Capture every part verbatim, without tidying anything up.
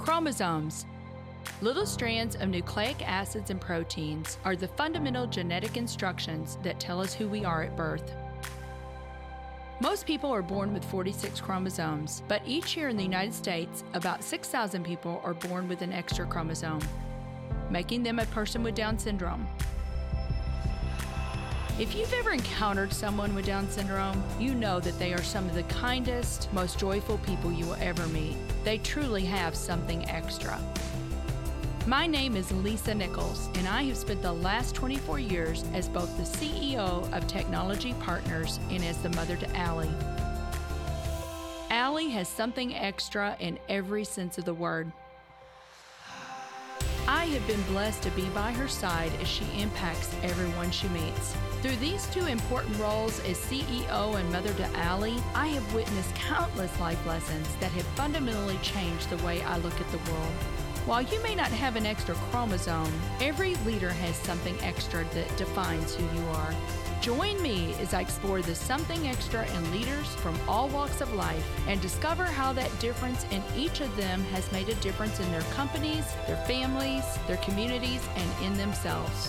Chromosomes. Little strands of nucleic acids and proteins are the fundamental genetic instructions that tell us who we are at birth. Most people are born with forty-six chromosomes, but each year in the United States, about six thousand people are born with an extra chromosome, making them a person with Down syndrome. If you've ever encountered someone with Down syndrome, you know that they are some of the kindest, most joyful people you will ever meet. They truly have something extra. My name is Lisa Nichols, and I have spent the last twenty-four years as both the C E O of Technology Partners and as the mother to Allie. Allie has something extra in every sense of the word. I have been blessed to be by her side as she impacts everyone she meets. Through these two important roles as C E O and mother to Allie, I have witnessed countless life lessons that have fundamentally changed the way I look at the world. While you may not have an extra chromosome, every leader has something extra that defines who you are. Join me as I explore the something extra in leaders from all walks of life and discover how that difference in each of them has made a difference in their companies, their families, their communities, and in themselves.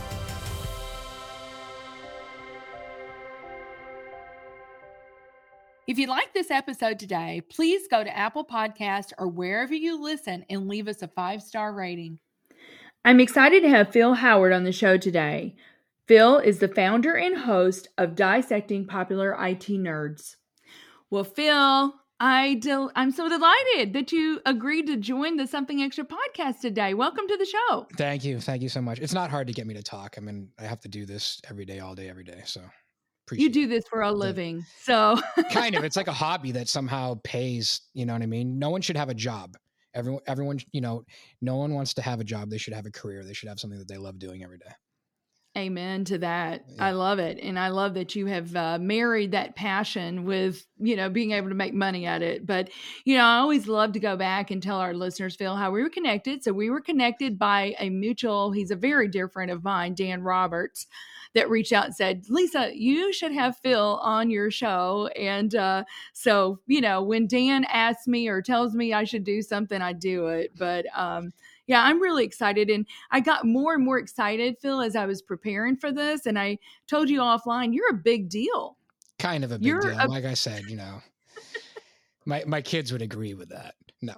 If you like this episode today, please go to Apple Podcasts or wherever you listen and leave us a five-star rating. I'm excited to have Phil Howard on the show today. Phil is the founder and host of Dissecting Popular I T Nerds. Well, Phil, I del- I'm so delighted that you agreed to join the Something Extra podcast today. Welcome to the show. Thank you. Thank you so much. It's not hard to get me to talk. I mean, I have to do this every day, all day, every day. So you do this for a living. So kind of, it's like a hobby that somehow pays, you know what I mean? No one should have a job. Everyone, everyone, you know, no one wants to have a job. They should have a career. They should have something that they love doing every day. Amen to that. Yeah. I love it. And I love that you have uh, married that passion with, you know, being able to make money at it. But, you know, I always love to go back and tell our listeners, Phil, how we were connected. So we were connected by a mutual, he's a very dear friend of mine, Dan Roberts, that reached out and said, Lisa, you should have Phil on your show. And uh, so, you know, when Dan asks me or tells me I should do something, I do it. But um, yeah, I'm really excited. And I got more and more excited, Phil, as I was preparing for this. And I told you offline, you're a big deal. Kind of a big You're deal. a- Like I said, you know, my, my kids would agree with that. No,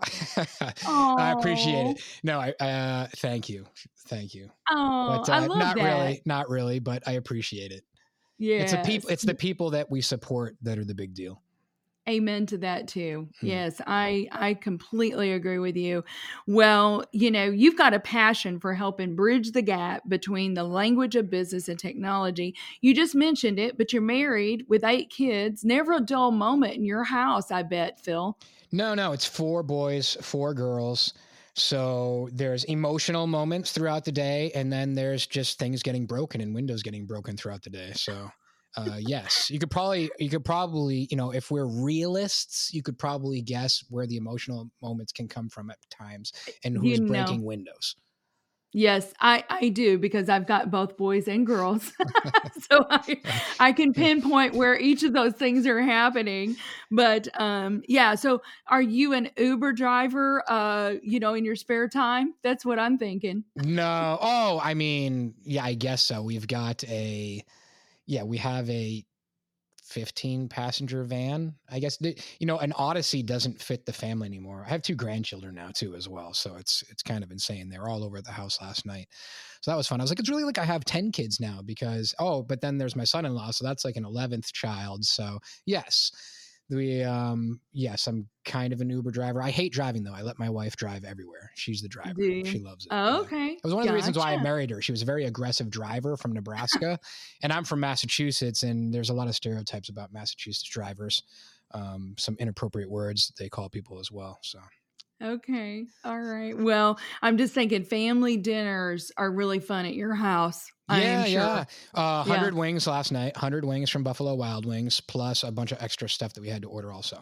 I appreciate it. No, I, uh, thank you. Thank you. Oh, But, uh, I love not that. really, not really, but I appreciate it. Yeah. It's a people, it's the people that we support that are the big deal. Amen to that too. Hmm. Yes, I I completely agree with you. Well, you know, you've got a passion for helping bridge the gap between the language of business and technology. You just mentioned it, but you're married with eight kids. Never a dull moment in your house, I bet, Phil. No, no, it's four boys, four girls. So there's emotional moments throughout the day, and then there's just things getting broken and windows getting broken throughout the day. So uh, yes, you could probably, you could probably, you know, if we're realists, you could probably guess where the emotional moments can come from at times and who's You know. breaking windows. Yes, I, I do because I've got both boys and girls. So I, I can pinpoint where each of those things are happening. But um, yeah, so are you an Uber driver, uh, you know, in your spare time? That's what I'm thinking. No. Oh, I mean, yeah, I guess so. We've got a, yeah, we have a fifteen passenger van. I guess, you know, an Odyssey doesn't fit the family anymore. I have two grandchildren now too, as well. So it's, it's kind of insane. They were all over at the house last night. So that was fun. I was like, it's really like I have ten kids now because, oh, but then there's my son-in-law. So that's like an eleventh child. So yes, we, um, yes, I'm kind of an Uber driver. I hate driving though. I let my wife drive everywhere. She's the driver. Do you? She loves it. Oh, Yeah. okay. It was one of the reasons why I Gotcha. married her. She was a very aggressive driver from Nebraska and I'm from Massachusetts, and there's a lot of stereotypes about Massachusetts drivers. Um, some inappropriate words that they call people as well. So Okay. All right. Well, I'm just thinking family dinners are really fun at your house. I yeah, am sure. yeah. Uh, Yeah. one hundred wings last night, one hundred wings from Buffalo Wild Wings, plus a bunch of extra stuff that we had to order also.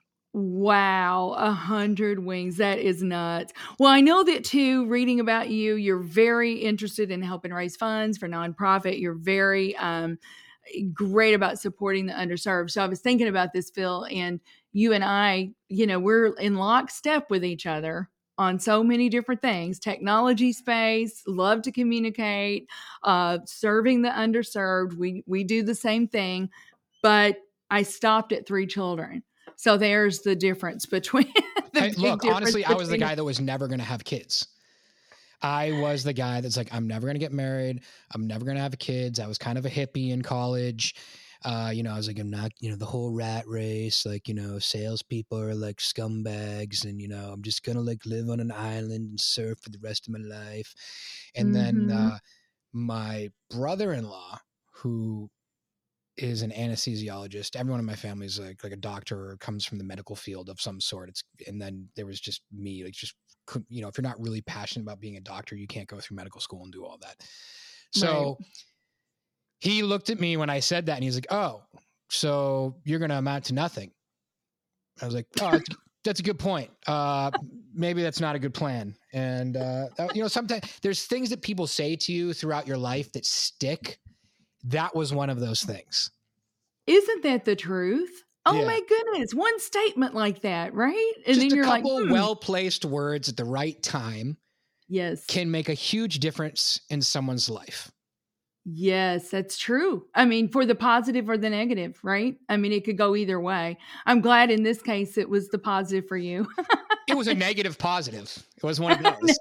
Wow, a hundred wings. That is nuts. Well, I know that too, reading about you, you're very interested in helping raise funds for nonprofit. You're very um, great about supporting the underserved. So I was thinking about this, Phil, and you and I, you know, we're in lockstep with each other on so many different things, technology space, love to communicate, uh, serving the underserved. We, we do the same thing, but I stopped at three children. So there's the difference between the Hey, big look, difference honestly, I was the between- guy that was never going to have kids. I was the guy that's like, I'm never going to get married. I'm never going to have kids. I was kind of a hippie in college. Uh, you know, I was like, I'm not, you know, the whole rat race, like, you know, salespeople are like scumbags and, you know, I'm just going to like live on an island and surf for the rest of my life. And then Mhm. uh, my brother-in-law, who is an anesthesiologist, everyone in my family is like, like a doctor or comes from the medical field of some sort. It's, and then there was just me, like just, you know, if you're not really passionate about being a doctor, you can't go through medical school and do all that. So Right. he looked at me when I said that and he's like, oh, so you're going to amount to nothing. I was like, oh, that's, that's a good point. Uh, maybe that's not a good plan. And, uh, you know, sometimes there's things that people say to you throughout your life that stick. That was one of those things. Isn't that the truth? Oh Yeah. my goodness. One statement like that, right? And Just then a you're couple like, hmm, well-placed words at the right time yes. can make a huge difference in someone's life. Yes, that's true. I mean, for the positive or the negative, right? I mean, it could go either way. I'm glad in this case it was the positive for you. It was a negative positive. It was one of those.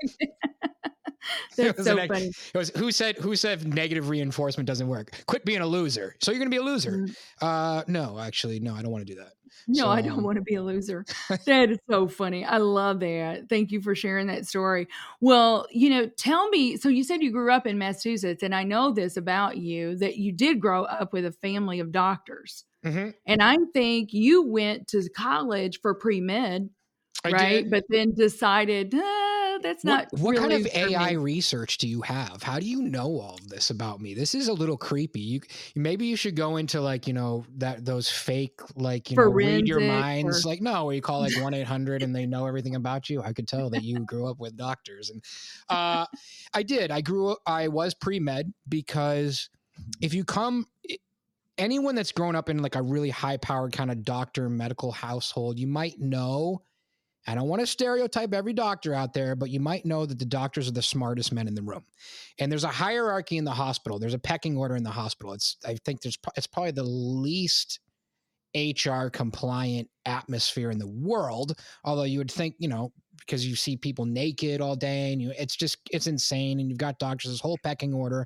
That's was so neg- funny. It was who said who said negative reinforcement doesn't work? Quit being a loser. So you're going to be a loser. Mm. Uh, no, actually, no, I don't want to do that. No, So, I don't um, want to be a loser. That is so funny. I love that. Thank you for sharing that story. Well, you know, tell me, so you said you grew up in Massachusetts, and I know this about you, that you did grow up with a family of doctors. Mm-hmm. And I think you went to college for pre-med, I right? did. But then decided, uh, that's not What, what really kind of for A I me. research do you have? How do you know all of this about me? This is a little creepy. You maybe you should go into like, you know, that those fake like, you know, read your Forensic minds, or- like no, where you call like one eight hundred and they know everything about you. I could tell that you grew up with doctors. And uh I did. I grew up I was pre-med because if you come anyone that's grown up in like a really high powered kind of doctor medical household, you might know, I don't want to stereotype every doctor out there, but you might know that the doctors are the smartest men in the room. And there's a hierarchy in the hospital. There's a pecking order in the hospital. It's, I think there's, it's probably the least H R compliant atmosphere in the world. Although you would think, you know, because you see people naked all day and you, it's just, it's insane. And you've got doctors, this whole pecking order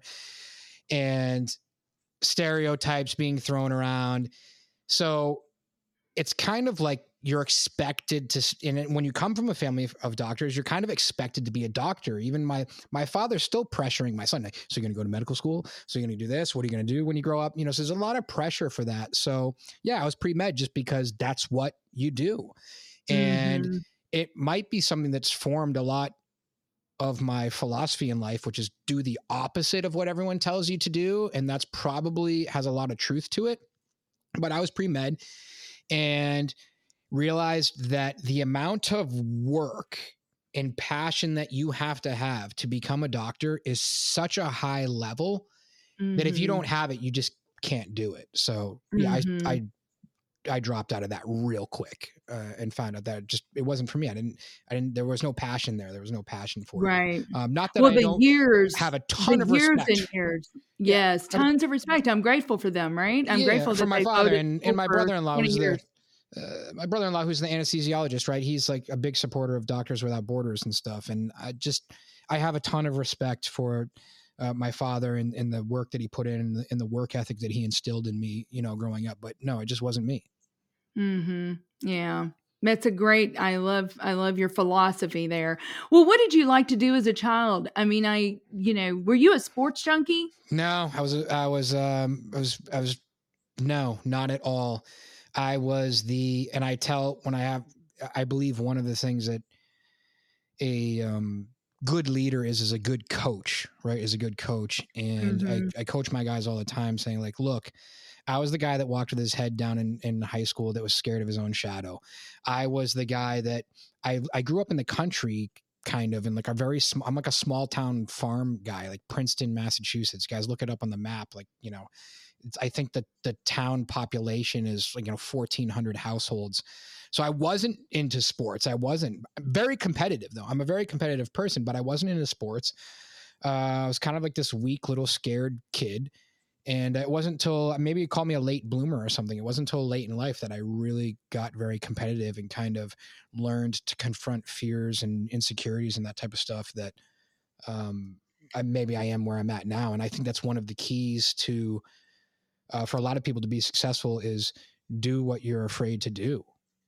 and stereotypes being thrown around. So it's kind of like you're expected to, and when you come from a family of, of doctors, you're kind of expected to be a doctor. Even my, my father's still pressuring my son. Like, so you're going to go to medical school? So you're going to do this? What are you going to do when you grow up? You know, so there's a lot of pressure for that. So yeah, I was pre-med just because that's what you do. And Mhm. it might be something that's formed a lot of my philosophy in life, which is do the opposite of what everyone tells you to do. And that's probably has a lot of truth to it. But I was pre-med and realized that the amount of work and passion that you have to have to become a doctor is such a high level mm-hmm. that if you don't have it, you just can't do it. So yeah, mm-hmm. I, I, I dropped out of that real quick uh, and found out that it just, it wasn't for me. I didn't, I didn't, there was no passion there. There was no passion for right. it. Um, not that well, I the don't years, have a ton the of years respect. and years. Yes. Yeah. Tons of respect. I'm grateful for them. Right. I'm yeah, grateful for that my they father and, and my brother-in-law was years. the, Uh, my brother-in-law, who's the anesthesiologist, right? He's like a big supporter of Doctors Without Borders and stuff. And I just, I have a ton of respect for uh, my father and, and the work that he put in and the, and the work ethic that he instilled in me, you know, growing up. But no, it just wasn't me. Mm-hmm. Yeah. That's a great, I love, I love your philosophy there. Well, what did you like to do as a child? I mean, I, you know, were you a sports junkie? No, I was, I was, um, I was, I was, no, not at all. I was the, and I tell when I have, I believe one of the things that a um, good leader is, is a good coach, right? Is a good coach. And mm-hmm. I, I coach my guys all the time saying like, look, I was the guy that walked with his head down in, in high school that was scared of his own shadow. I was the guy that I, I grew up in the country kind of in like a very small, I'm like a small town farm guy, like Princeton, Massachusetts. Guys, look it up on the map. Like, you know, it's, I think that the town population is like, you know, fourteen hundred households. So I wasn't into sports. I wasn't very competitive though. I'm a very competitive person, but I wasn't into sports. Uh, I was kind of like this weak little scared kid. And it wasn't until maybe you call me a late bloomer or something. It wasn't until late in life that I really got very competitive and kind of learned to confront fears and insecurities and that type of stuff that um, I, maybe I am where I'm at now. And I think that's one of the keys to, uh, for a lot of people to be successful is do what you're afraid to do.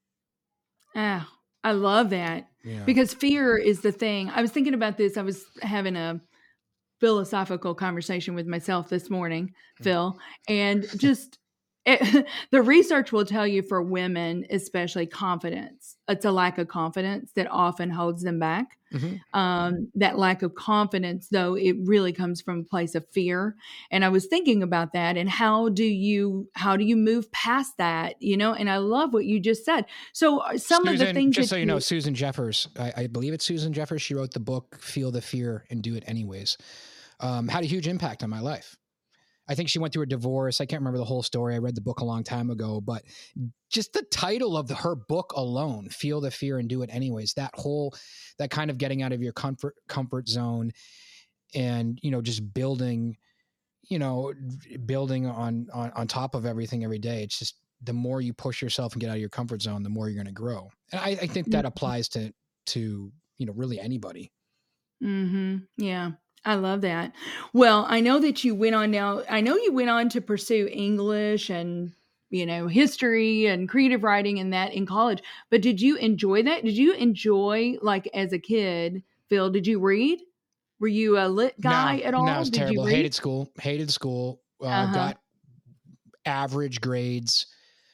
Ah, I love that Yeah. because fear is the thing. I was thinking about this. I was having a philosophical conversation with myself this morning, Phil, and just it, the research will tell you for women, especially confidence, it's a lack of confidence that often holds them back. Mm-hmm. Um, that lack of confidence, though, it really comes from a place of fear. And I was thinking about that and how do you, how do you move past that, you know? And I love what you just said. So some Susan, of the things just that so you know, Susan Jeffers, I, I believe it's Susan Jeffers. She wrote the book, Feel the Fear and Do It Anyways. Um, had a huge impact on my life. I think she went through a divorce. I can't remember the whole story. I read the book a long time ago, but just the title of the, her book alone, Feel the Fear and Do It Anyways, that whole, that kind of getting out of your comfort, comfort zone and, you know, just building, you know, building on, on, on top of everything every day. It's just, the more you push yourself and get out of your comfort zone, the more you're going to grow. And I, I think that applies to, to, you know, really anybody. Mm-hmm. Yeah. I love that. Well, I know that you went on now, I know you went on to pursue English and, you know, history and creative writing and that in college, but did you enjoy that? Did you enjoy, like as a kid, Phil, did you read? Were you a lit guy no, at all? No, it was did terrible. You read? Hated school, hated school, uh, Uh-huh. got average grades.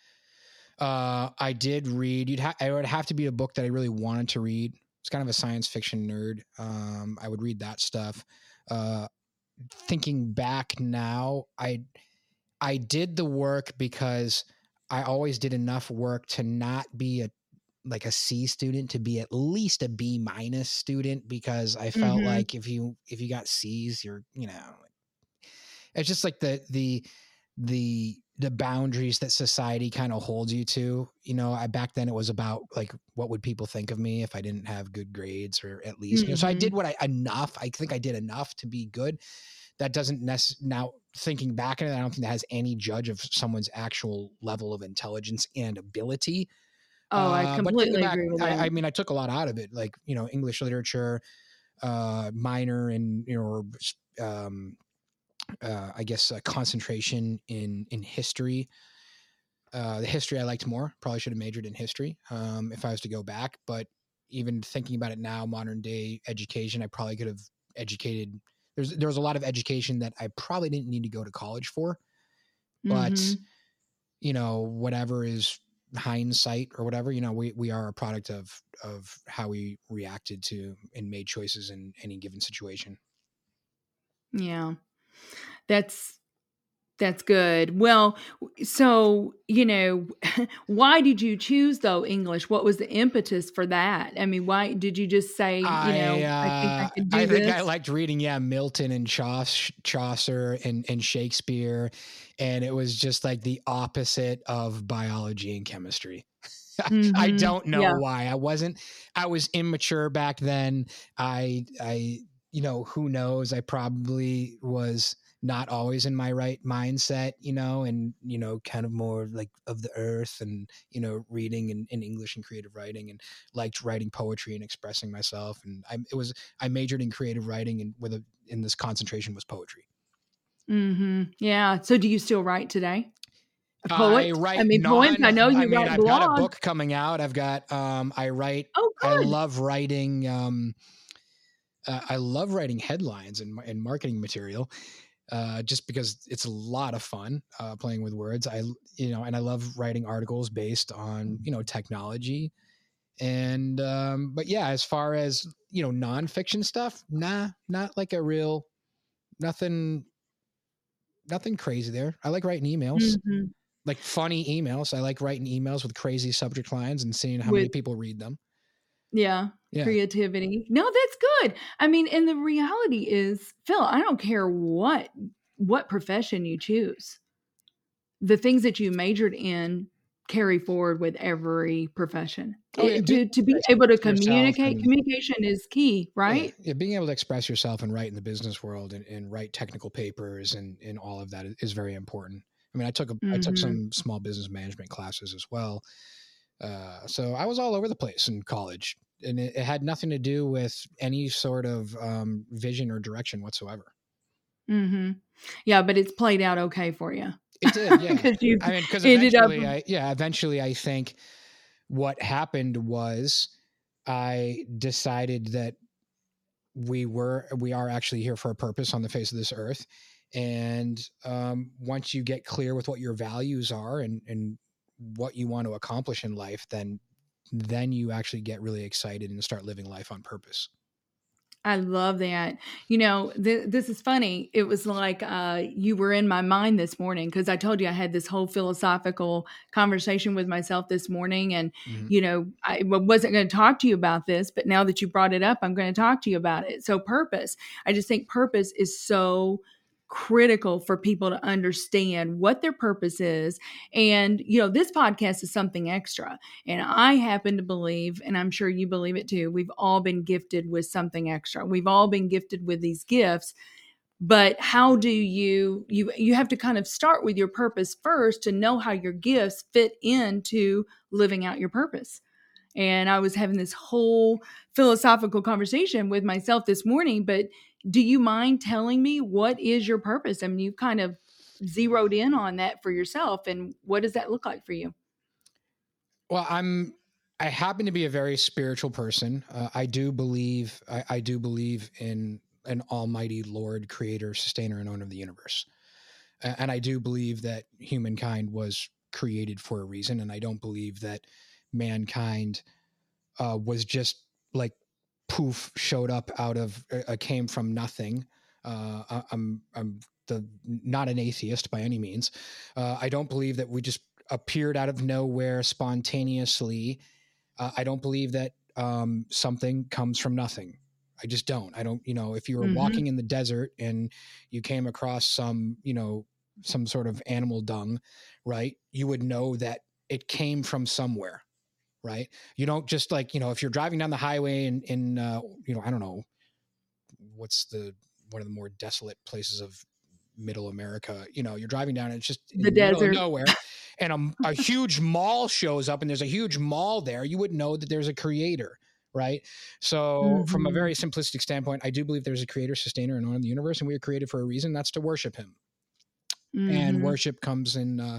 Uh, I did read, you'd ha- it would have to be a book that I really wanted to read. It's kind of a science fiction nerd. Um, I would read that stuff. Uh, thinking back now, I, I did the work because I always did enough work to not be a, like a C student, to be at least a B minus student, because I felt Mm-hmm. like if you, if you got C's, you're, you know, it's just like the, the, the, the boundaries that society kind of holds you to, you know, I, back then it was about like, what would people think of me if I didn't have good grades or at least, Mm-hmm. you know, so I did what I, enough, I think I did enough to be good. That doesn't necessarily, now thinking back on it, I don't think that has any judge of someone's actual level of intelligence and ability. Oh, I uh, completely but back, agree with that. I, I mean, I took a lot out of it, like, you know, English literature, uh, minor and, you know, um, uh, I guess, uh, concentration in, in history. Uh, the history I liked more, probably should have majored in history um, if I was to go back. But even thinking about it now, modern day education, I probably could have educated. There's there was a lot of education that I probably didn't need to go to college for. But, mm-hmm. you know, whatever is hindsight or whatever, you know, we, we are a product of, of how we reacted to and made choices in any given situation. Yeah, that's, That's good. Well, so, you know, why did you choose though English? What was the impetus for that? I mean, why did you just say, you know, I, uh, I think I could do I think this? I liked reading, yeah, Milton and Chaucer, Chaucer and, and Shakespeare. And it was just like the opposite of biology and chemistry. Mm-hmm. I don't know yeah. why. I wasn't, I was immature back then. I, I, you know, who knows? I probably was not always in my right mindset, you know, and, you know, kind of more like of the earth and, you know, reading in, in English and creative writing, and liked writing poetry and expressing myself. And I, it was, I majored in creative writing, and with a, in this concentration was poetry. Mm-hmm. Yeah. So do you still write today? A poet? I write I mean, non, poems. I know you I mean, write I've got a blogs. book coming out. I've got, um, I write, Oh, I good. love writing, um, uh, I love writing headlines and, and marketing material. Uh, just because it's a lot of fun, uh, playing with words. I, you know, and I love writing articles based on, you know, technology. And, um, but yeah, as far as, you know, nonfiction stuff, nah, not like a real, nothing, nothing crazy there. I like writing emails, Mm-hmm. like funny emails. I like writing emails with crazy subject lines and seeing how With, many people read them. yeah. Yeah. Creativity. No, that's good. I mean, and the reality is, Phil, I don't care what, what profession you choose. the things that you majored in carry forward with every profession. Oh, yeah, It- being to, to be able able to to express yourself communicate, and communication is key, yeah, right? yeah, being able to express yourself and write in the business world and, and write technical papers and, and all of that is, is very important. I mean, I took a, I took Mm-hmm. some small business management classes as well. Uh, so I was all over the place in college, and it, it had nothing to do with any sort of um, vision or direction whatsoever. Mm-hmm. Yeah, but it's played out okay for you. It did, yeah. Because you I mean, because ended up. eventually, I yeah, eventually, I think what happened was I decided that we were we are actually here for a purpose on the face of this earth, and um, once you get clear with what your values are and and what you want to accomplish in life, then then you actually get really excited and start living life on purpose. I love that. You know, th- this is funny. It was like uh, you were in my mind this morning because I told you I had this whole philosophical conversation with myself this morning. And, Mhm. you know, I w- wasn't going to talk to you about this, but now that you brought it up, I'm going to talk to you about it. So, purpose. I just think purpose is so critical for people to understand what their purpose is. And, you know, this podcast is something extra. And I happen to believe, and I'm sure you believe it too, we've all been gifted with something extra. We've all been gifted with these gifts. But how do you, you, you have to kind of start with your purpose first to know how your gifts fit into living out your purpose. And I was having this whole philosophical conversation with myself this morning, but do you mind telling me what is your purpose? I mean, you kind of zeroed in on that for yourself. And what does that look like for you? Well, I'm. I happen to be a very spiritual person. Uh, I do believe. I, I do believe in an almighty Lord, Creator, Sustainer, and Owner of the universe. A- And I do believe that humankind was created for a reason, and I don't believe that mankind uh, was just like poof showed up out of uh, came from nothing. Uh, I, I'm I'm the not an atheist by any means. Uh, I don't believe that we just appeared out of nowhere spontaneously. Uh, I don't believe that um, something comes from nothing. I just don't. I don't. You know, if you were Mm-hmm. walking in the desert and you came across some, you know, some sort of animal dung, right? You would know that it came from somewhere, right? You don't just like, you know, if you're driving down the highway in, in uh, you know, I don't know, what's the, one of the more desolate places of middle America, you know, you're driving down and it's just in The the middle of desert. nowhere and a, a huge mall shows up and there's a huge mall there, you would know that there's a creator, right? So from a Mm-hmm. very simplistic standpoint, I do believe there's a creator, sustainer, and owner of the universe, and we are created for a reason. That's to worship him. And Mm-hmm. worship comes in uh,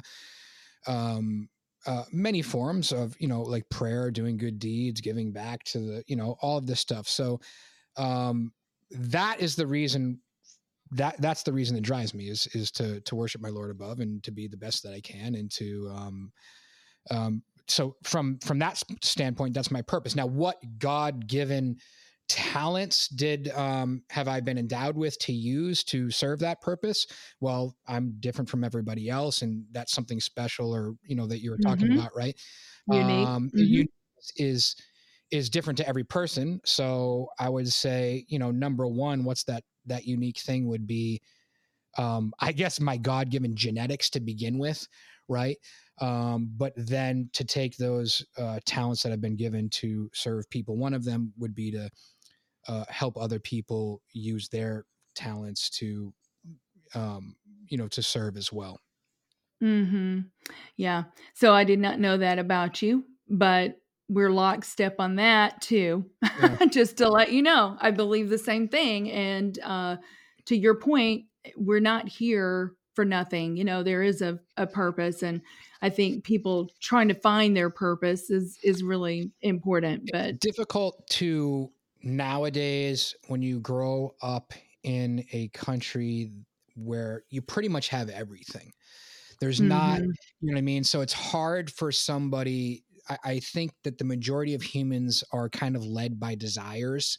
um, uh, many forms of, you know, like prayer, doing good deeds, giving back to the, you know, all of this stuff. So um, that is the reason that that's the reason that drives me is, is to, to worship my Lord above and to be the best that I can. And to, um, um, so from, from that standpoint, that's my purpose. Now, what God-given talents did um, have I been endowed with to use to serve that purpose? Well, I'm different from everybody else, and that's something special, or you know, that you were talking Mm-hmm. about, right? Unique. Um, Mm-hmm. you is is different to every person. So I would say, you know, number one, what's that that unique thing would be, um, I guess my God-given genetics to begin with, right? Um, but then to take those uh, talents that have been given to serve people. One of them would be to uh, help other people use their talents to, um, you know, to serve as well. Mm-hmm. Yeah. So I did not know that about you, but we're lockstep on that too. Yeah. Just to let you know, I believe the same thing. And uh, to your point, we're not here for nothing. You know, there is a, a purpose, and I think people trying to find their purpose is is really important. But Difficult to nowadays when you grow up in a country where you pretty much have everything. There's not, mm-hmm. you know what I mean? So it's hard for somebody. I, I think that the majority of humans are kind of led by desires.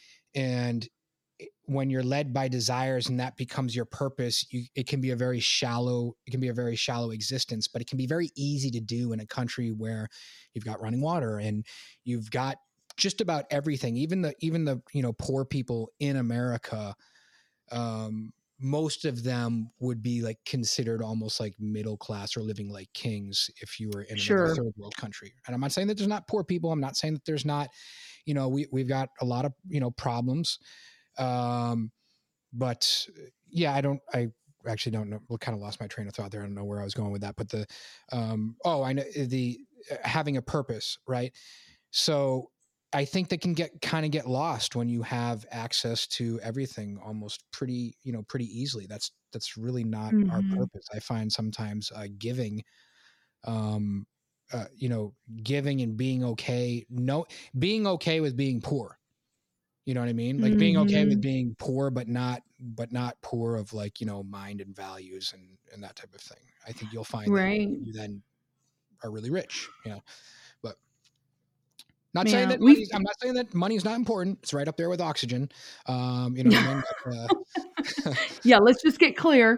And when you're led by desires and that becomes your purpose, you, it can be a very shallow, it can be a very shallow existence, but it can be very easy to do in a country where you've got running water and you've got just about everything. Even the, even the, you know, poor people in America, um, most of them would be like considered almost like middle class or living like kings if you were in Sure. another third world country. And I'm not saying that there's not poor people. I'm not saying that there's not, you know, we, we've got a lot of, you know, problems. Um, but yeah, I don't, I actually don't know. Well, kind of lost my train of thought there. I don't know where I was going with that, but the, um, oh, I know the uh, having a purpose, right? So I think they can get kind of get lost when you have access to everything almost pretty, you know, pretty easily. That's, that's really not Mm-hmm. our purpose. I find sometimes uh, giving, um, uh, you know, giving and being okay, no, being okay with being poor. You know what I mean? Like being okay with being poor, but not, but not poor of like, you know, mind and values and, and that type of thing. I think you'll find Right. that you then are really rich, you know, but not Yeah, saying that we- money's, I'm not saying that money is not important. It's right up there with oxygen. Um, you know what I mean? But, uh, Yeah, let's just get clear.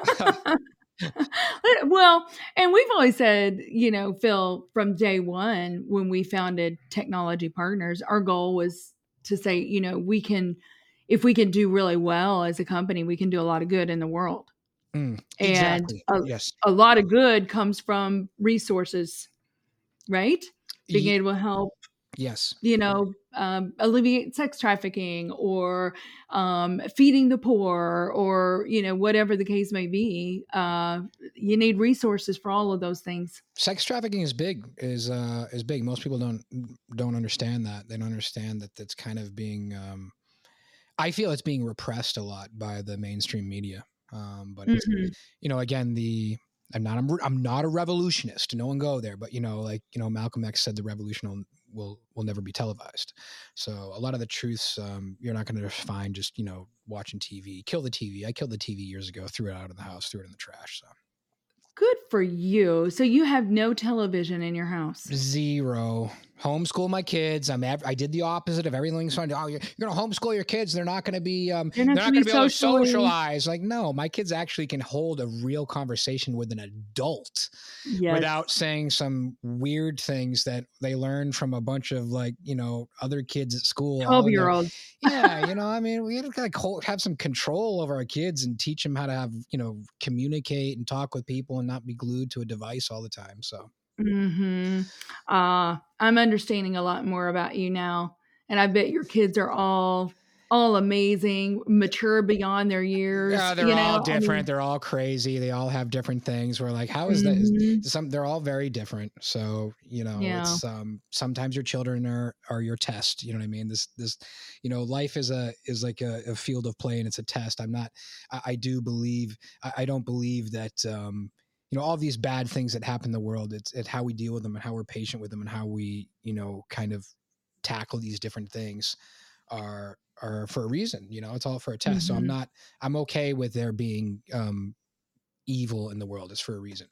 Well, and we've always said, you know, Phil, from day one, when we founded Technology Partners, our goal was to say, you know, we can, if we can do really well as a company, we can do a lot of good in the world. mm, And exactly. a, Yes. a lot of good comes from resources, right? Being Ye- able to help, yes. you know, um, alleviate sex trafficking or um, feeding the poor or, you know, whatever the case may be. Uh, you need resources for all of those things. Sex trafficking is big, is, uh, is big. Most people don't, don't understand that. They don't understand that that's kind of being, um, I feel it's being repressed a lot by the mainstream media. Um, but it's, Mhm. you know, again, the, I'm not, I'm, I'm not a revolutionist. No one go there, but you know, like, you know, Malcolm X said the revolution will, will, will never be televised. So a lot of the truths, um, you're not going to find just, you know, watching T V. Kill the T V. I killed the T V years ago, threw it out of the house, threw it in the trash. So Good for you. So you have no television in your house. zero. Homeschool my kids. I'm. Ev- I did the opposite of everything. So, oh, you're, you're going to homeschool your kids. They're not going to be. Um, They're they're not not gonna going to be be able to socially- socialize. Like, no, my kids actually can hold a real conversation with an adult Yes. without saying some weird things that they learned from a bunch of like, you know, other kids at school. all twelve in year their- olds. Yeah, you know, I mean, we have to like hold, have some control over our kids and teach them how to have, you know, communicate and talk with people and not be glued to a device all the time. So. Hmm. Uh, I'm understanding a lot more about you now. And I bet your kids are all all amazing, mature beyond their years. Yeah, they're you know? all I different. mean, they're all crazy. They all have different things. We're like, how is that? Mhm. Is- Some they're all very different. So you know, Yeah. it's um sometimes your children are are your test. You know what I mean? This this you know, life is a is like a, a field of play and it's a test. I'm not. I, I do believe. I, I don't believe that. um You know, all these bad things that happen in the world. It's it's how we deal with them and how we're patient with them and how we you know kind of tackle these different things are are for a reason. You know, it's all for a test. So I'm Mhm. not. I'm okay with there being um, evil in the world. It's for a reason.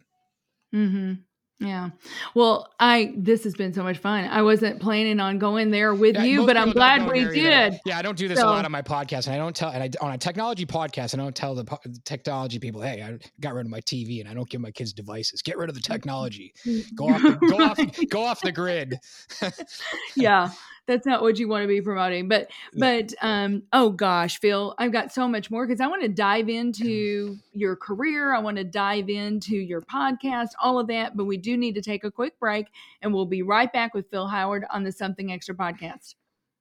Hmm. Yeah. Well, I this has been so much fun. I wasn't planning on going there with Yeah, you, most but I'm people don't glad go we there either. did. Yeah, I don't do this So- a lot on my podcast, and I don't tell. And I on a technology podcast, I don't tell the po- technology people, "Hey, I got rid of my T V," and I don't give my kids devices. Get rid of the technology. Go off. The, go off. Go off the grid. Yeah, that's not what you want to be promoting. But Yeah. but um oh gosh, Phil, I've got so much more because I want to dive into your career. I want to dive into your podcast, all of that. But we do need to take a quick break, and we'll be right back with Phil Howard on the Something Extra podcast.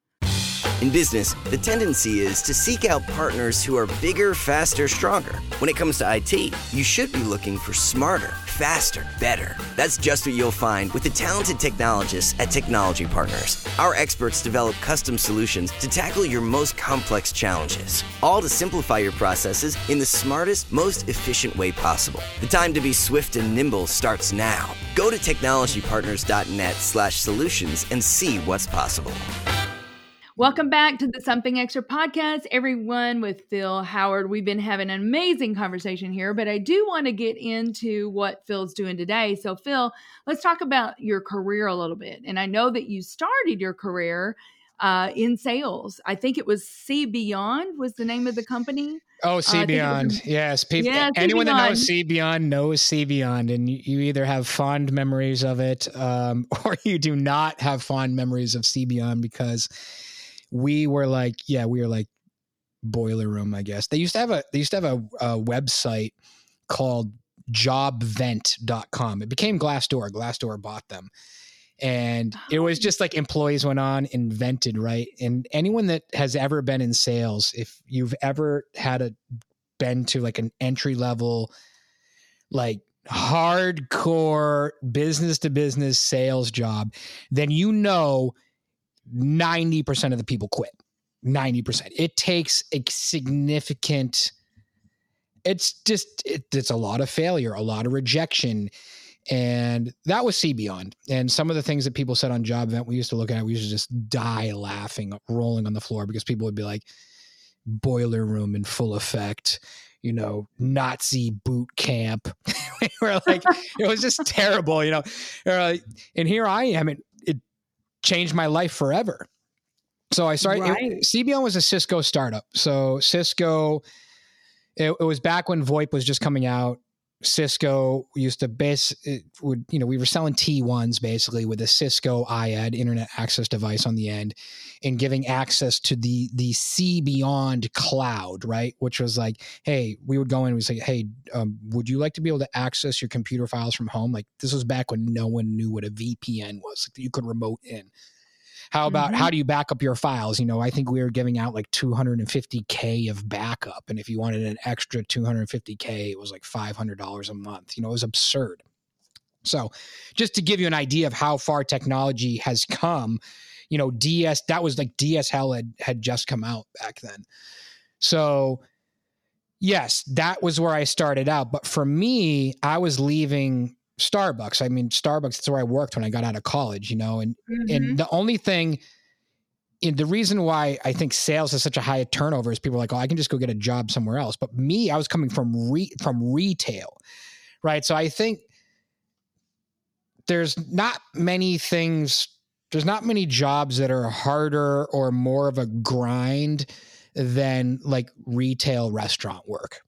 In business, the tendency is to seek out partners who are bigger, faster, stronger. When it comes to I T, you should be looking for smarter, faster, better. That's just what you'll find with the talented technologists at Technology Partners. Our experts develop custom solutions to tackle your most complex challenges, all to simplify your processes in the smartest, most efficient way possible. The time to be swift and nimble starts now. Go to technologypartners.net slash solutions and see what's possible. Welcome back to the Something Extra podcast, everyone, with Phil Howard. We've been having an amazing conversation here, but I do want to get into what Phil's doing today. So, Phil, let's talk about your career a little bit. And I know that you started your career uh, in sales. I think it was See Beyond was the name of the company. Oh, Uh, See I think it was Beyond. a- Yes. People, Yeah, See anyone that Beyond. knows See Beyond knows See Beyond. And you, you either have fond memories of it um, or you do not have fond memories of See Beyond because we were like, yeah, we were like boiler room, I guess. They used to have a, they used to have a, a website called job vent dot com. It became Glassdoor. Glassdoor bought them. And it was just like employees went on, invented, right? And anyone that has ever been in sales, if you've ever had a, been to like an entry level, like hardcore business to business sales job, then you know ninety percent of the people quit. ninety percent. It takes a significant, it's just, it, it's a lot of failure, a lot of rejection. And that was See Beyond. And some of the things that people said on Job Vent, we used to look at, we used to just die laughing, rolling on the floor, because people would be like, boiler room in full effect, you know, Nazi boot camp. We're like, it was just terrible, you know. Uh, and here I am. It, it changed my life forever. So I started, Right. it, C B N was a Cisco startup. So Cisco, it, it was back when VoIP was just coming out. Cisco used to base it would, you know, we were selling T ones basically with a Cisco I A D, internet access device on the end, and giving access to the, the See Beyond cloud, right? Which was like, hey, we would go in and we'd say, hey, um, would you like to be able to access your computer files from home? Like, this was back when no one knew what a V P N was. Like, you could remote in. How about, Mm-hmm. how do you back up your files? You know, I think we were giving out like two hundred fifty K of backup. And if you wanted an extra two hundred fifty K, it was like five hundred dollars a month. You know, it was absurd. So just to give you an idea of how far technology has come, you know, D S, that was like D S L had, had just come out back then. So yes, that was where I started out. But for me, I was leaving Starbucks. I mean, Starbucks, that's where I worked when I got out of college, you know, and, Mm-hmm. and the only thing, and the reason why I think sales is such a high turnover is people are like, oh, I can just go get a job somewhere else. But me, I was coming from re, from retail, right? So I think there's not many things, there's not many jobs that are harder or more of a grind than like retail restaurant work.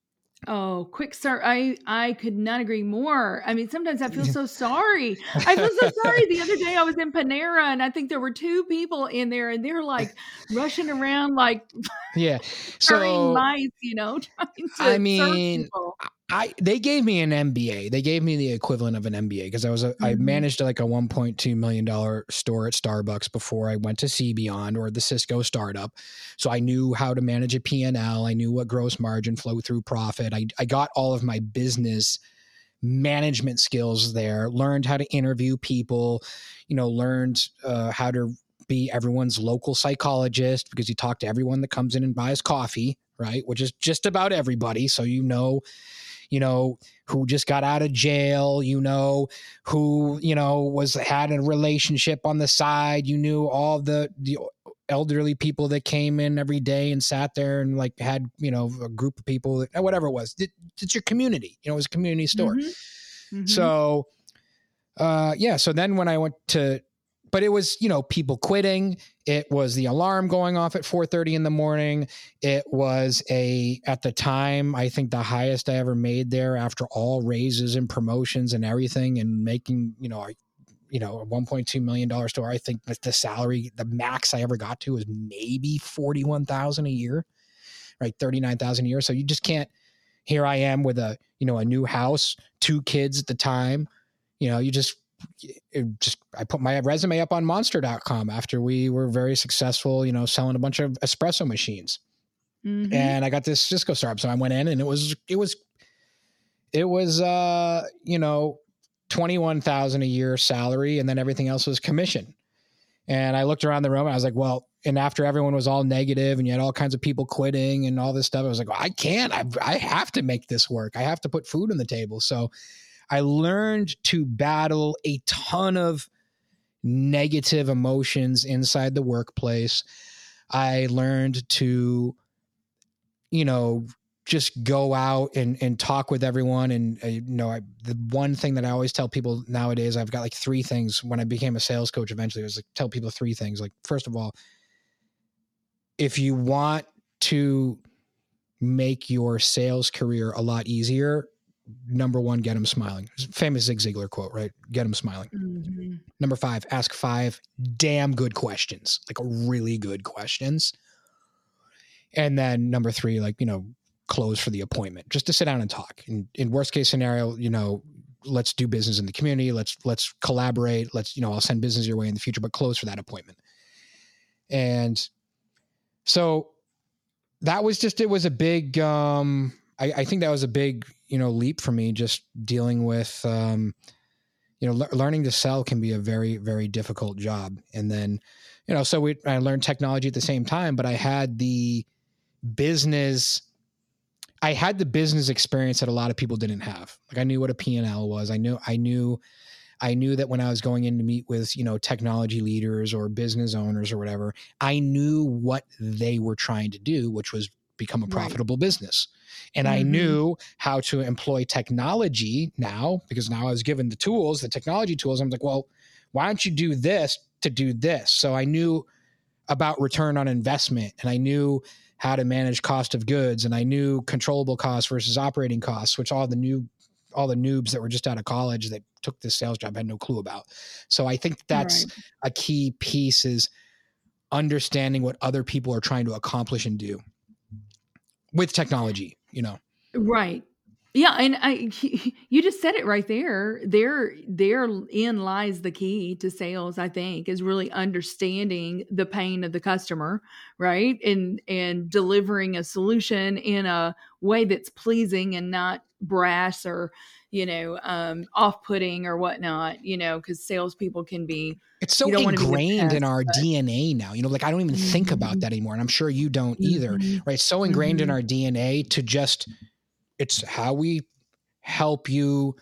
Oh, quick start. I, I could not agree more. I mean, sometimes I feel so sorry. I feel so sorry. The other day I was in Panera and I think there were two people in there and they're like rushing around like Yeah. hurrying So mice, you know, trying to I serve mean, people. I, they gave me an M B A. They gave me the equivalent of an M B A because I was a, I Mhm. managed like a one point two million dollars store at Starbucks before I went to See Beyond or the Cisco startup. So I knew how to manage a P and L. I knew what gross margin, flow through profit. I, I got all of my business management skills there, learned how to interview people, you know, learned uh, how to be everyone's local psychologist because you talk to everyone that comes in and buys coffee, right? Which is just about everybody. So, you know, you know, who just got out of jail, you know, who, you know, was had a relationship on the side. You knew all the, the elderly people that came in every day and sat there and like had, you know, a group of people, that, whatever it was. It, it's your community, you know, it was a community store. Mhm. Mhm. So, uh, yeah. So then when I went to, but it was, you know, people quitting. It was the alarm going off at four thirty in the morning. It was a, at the time, I think the highest I ever made there after all raises and promotions and everything and making, you know, I, you know, a one point two million dollars store. I think that the salary, the max I ever got to was maybe forty-one thousand a year, right? thirty-nine thousand a year. So you just can't, here I am with a, you know, a new house, two kids at the time, you know, you just, it just, I put my resume up on monster dot com after we were very successful, you know, selling a bunch of espresso machines. Mhm. And I got this Cisco startup. So I went in and it was, it was, it was, uh, you know, twenty-one thousand a year salary. And then everything else was commission. And I looked around the room and I was like, well, and after everyone was all negative and you had all kinds of people quitting and all this stuff, I was like, well, I can't, I, I have to make this work. I have to put food on the table. So I learned to battle a ton of negative emotions inside the workplace. I learned to, you know, just go out and, and talk with everyone. And, uh, you know, I, the one thing that I always tell people nowadays, I've got like three things when I became a sales coach, eventually I was like, tell people three things. Like, first of all, if you want to make your sales career a lot easier, number one, get them smiling. Famous Zig Ziglar quote, right? Get them smiling. Mhm. Number five, ask five damn good questions, like really good questions. And then number three, like, you know, close for the appointment, just to sit down and talk. And in worst case scenario, you know, let's do business in the community. Let's, let's collaborate. Let's, you know, I'll send business your way in the future, but close for that appointment. And so that was just, it was a big, um, I, I think that was a big, you know, leap for me, just dealing with, um, you know, le- learning to sell can be a very, very difficult job. And then, you know, so we, I learned technology at the same time, but I had the business I had the business experience that a lot of people didn't have. Like I knew what a P and L was. I knew, I knew, I knew that when I was going in to meet with, you know, technology leaders or business owners or whatever, I knew what they were trying to do, which was become a profitable right. business. And mm-hmm. I knew how to employ technology now, because now I was given the tools, the technology tools. I'm like, well, why don't you do this to do this? So I knew about return on investment, and I knew how to manage cost of goods, and I knew controllable costs versus operating costs, which all the new, all the noobs that were just out of college that took this sales job had no clue about. So I think that's right. a key piece, is understanding what other people are trying to accomplish and do with technology, you know? Right. Yeah. And I, you just said it right there. There, therein lies the key to sales, I think, is really understanding the pain of the customer, right? And, and delivering a solution in a way that's pleasing and not brash or, you know, um, off-putting or whatnot, you know, because salespeople can be, it's so ingrained pest, in our but... D N A now, you know, like I don't even mm-hmm. think about that anymore. And I'm sure you don't either, mm-hmm. right? It's so ingrained mm-hmm. in our D N A to just, it's how we help you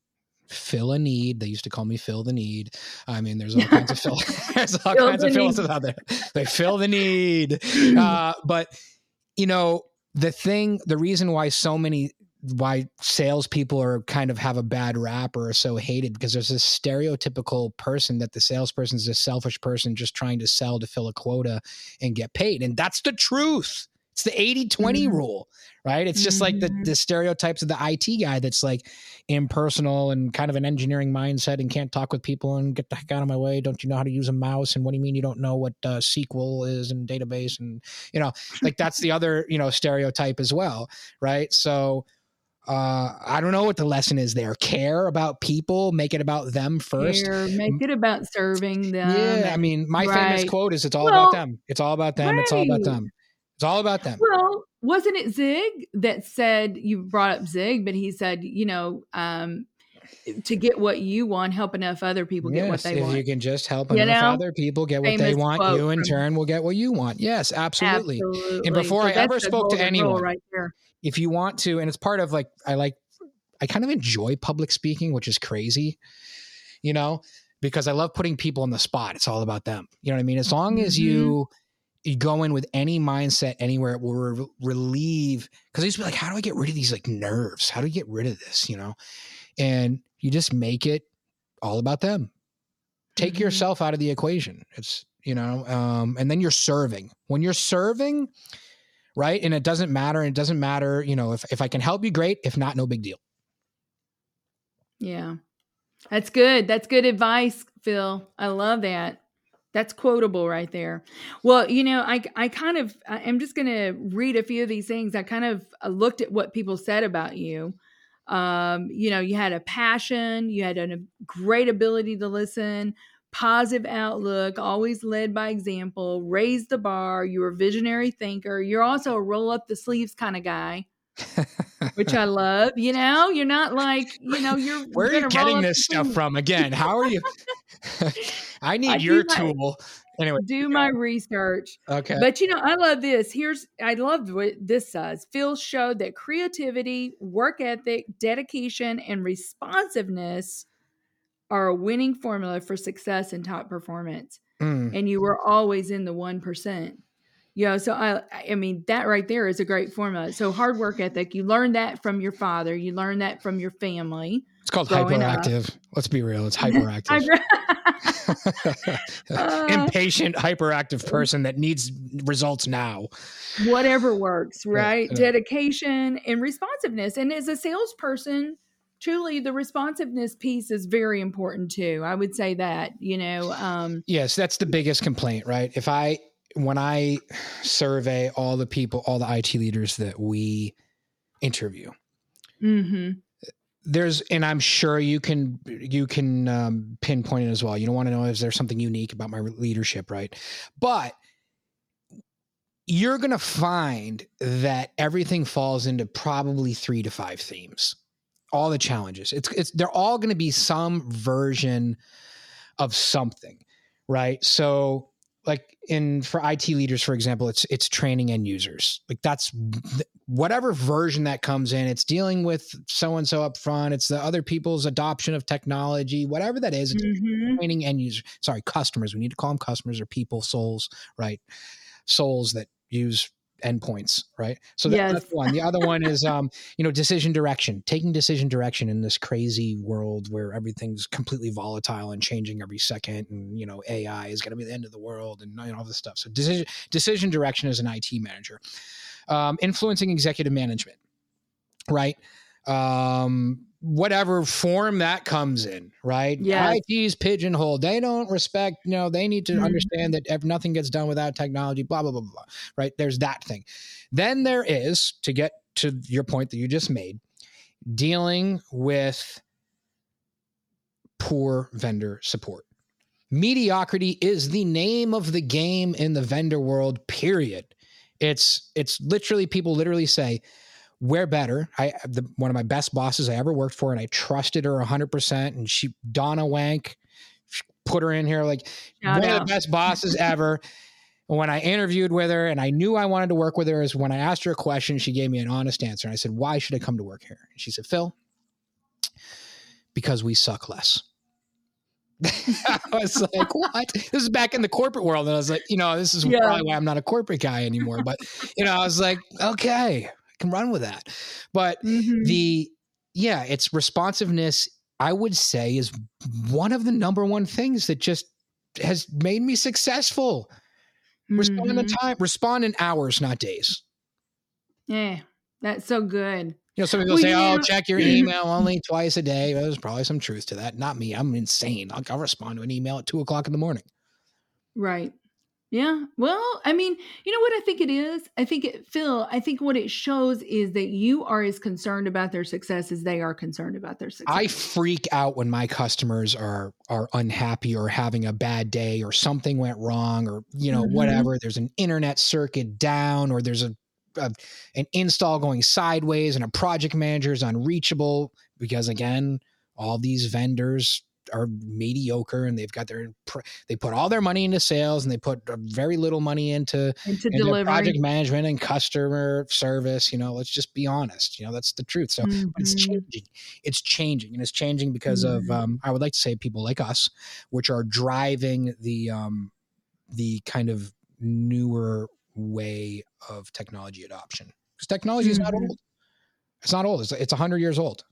fill a need. They used to call me fill the need. I mean, there's all kinds of fill, there's all fill kinds of fills out there. They fill the need. Uh, but you know, the thing, the reason why so many, why salespeople are kind of have a bad rap or are so hated, because there's this stereotypical person that the salesperson is a selfish person just trying to sell to fill a quota and get paid. And that's the truth. It's the eighty twenty mm-hmm. rule, right? It's just mm-hmm. like the, the stereotypes of the I T guy that's like impersonal and kind of an engineering mindset and can't talk with people and get the heck out of my way. Don't you know how to use a mouse? And what do you mean you don't know what uh, S Q L is and database? And, you know, like that's the other, you know, stereotype as well, right? So uh, I don't know what the lesson is there. Care about people, make it about them first. Care, make it about serving them. Yeah, I mean, my right. famous quote is, it's all well, about them. It's all about them. Right. It's all about them. It's all about them. Well, wasn't it Zig that said, you brought up Zig, but he said, you know, um, to get what you want, help enough other people get yes, what they if want. If you can just help enough you know? other people get what they want, you in turn will get what you want. Yes, absolutely. absolutely. And before so I ever spoke to anyone, right there. If you want to, and it's part of like, I like, I kind of enjoy public speaking, which is crazy, you know, because I love putting people on the spot. It's all about them. You know what I mean? As long as mm-hmm. you, you go in with any mindset anywhere, it will re- relieve, because I used to be like, how do I get rid of these like nerves? How do you get rid of this? You know, and you just make it all about them. Take mm-hmm. yourself out of the equation. It's, you know, um, and then you're serving. When you're serving, right? And it doesn't matter. It doesn't matter, you know, if, if I can help you, great. If not, no big deal. Yeah, that's good. That's good advice, Phil. I love that. That's quotable right there. Well, you know, I, I kind of, I'm just going to read a few of these things. I kind of looked at what people said about you. Um, you know, you had a passion, you had a great ability to listen, positive outlook, always led by example, raised the bar. You were a visionary thinker. You're also a roll up the sleeves kind of guy, which I love. You know, you're not like, you know, you're. Where are you getting this stuff sleeves. from? Again, how are you? I need I your my, tool. Anyway, do my research. Okay. But you know, I love this. Here's, I love what this says. Phil showed that creativity, work ethic, dedication, and responsiveness are a winning formula for success and top performance. Mm. And you were always in the one percent. You know, so I, I mean, that right there is a great formula. So hard work ethic, you learned that from your father. You learned that from your family. It's called hyperactive. Up. Let's be real. It's hyperactive. uh, Impatient, hyperactive person that needs results now. Whatever works, right? Yeah, yeah. Dedication and responsiveness. And as a salesperson, truly the responsiveness piece is very important too. I would say that, you know. Um, yes, that's the biggest complaint, right? If I, when I survey all the people, all the I T leaders that we interview, Mm-hmm. there's, and I'm sure you can, you can um, pinpoint it as well. You don't want to know, is there something unique about my leadership, right? But you're going to find that everything falls into probably three to five themes. All the challenges. It's, it's, they're all going to be some version of something, right? So like in, for I T leaders, for example, it's, it's training end users. Like that's whatever version that comes in, it's dealing with so-and-so up front. It's the other people's adoption of technology, whatever that is, it's Mm-hmm. training end users. Sorry, customers. We need to call them customers or people, souls, right? Souls that use endpoints, right? So that, Yes. that's one. The other one is, um, you know, decision direction, taking decision direction in this crazy world where everything's completely volatile and changing every second. And, you know, A I is going to be the end of the world and, and all this stuff. So decision, decision direction as an I T manager, um, influencing executive management, right? Um, whatever form that comes in, right? Yes. I T is pigeonholed. They don't respect, you know, they need to Mhm. understand that if nothing gets done without technology, blah, blah, blah, blah, right? There's that thing. Then there is, to get to your point that you just made, dealing with poor vendor support. Mediocrity is the name of the game in the vendor world, period. It's, it's literally, people literally say, we're better. I, the, one of my best bosses I ever worked for, and I trusted her a hundred percent. And she, Donna Wank, put her in here, like Shout one out. of the best bosses ever. When I interviewed with her and I knew I wanted to work with her, is when I asked her a question, she gave me an honest answer. And I said, why should I come to work here? And she said, Phil, because we suck less. I was like, what? This is back in the corporate world. And I was like, you know, this is Yeah. probably why I'm not a corporate guy anymore. But, you know, I was like, okay, I can run with that. But Mhm. the, yeah, it's responsiveness, I would say, is one of the number one things that just has made me successful. Respond in Mhm. time, respond in hours, not days. Yeah, that's so good. You know, some people Well, say, you oh, know- check your email only twice a day. Well, there's probably some truth to that. Not me. I'm insane. I'll, I'll respond to an email at two o'clock in the morning. Right. Yeah. Well, I mean, you know what I think it is? I think it, Phil, I think what it shows is that you are as concerned about their success as they are concerned about their success. I freak out when my customers are are unhappy or having a bad day or something went wrong or, you know, Mhm. whatever. There's an internet circuit down or there's a, a an install going sideways and a project manager is unreachable because, again, all these vendors are mediocre and they've got their, they put all their money into sales and they put very little money into, into into delivery. project management and customer service. You know, let's just be honest, you know, that's the truth. So but it's Mhm. changing, it's changing and it's changing because Mhm. of, um, I would like to say people like us, which are driving the, um, the kind of newer way of technology adoption because technology is not Mhm. old. It's not old. It's, it's a hundred years old.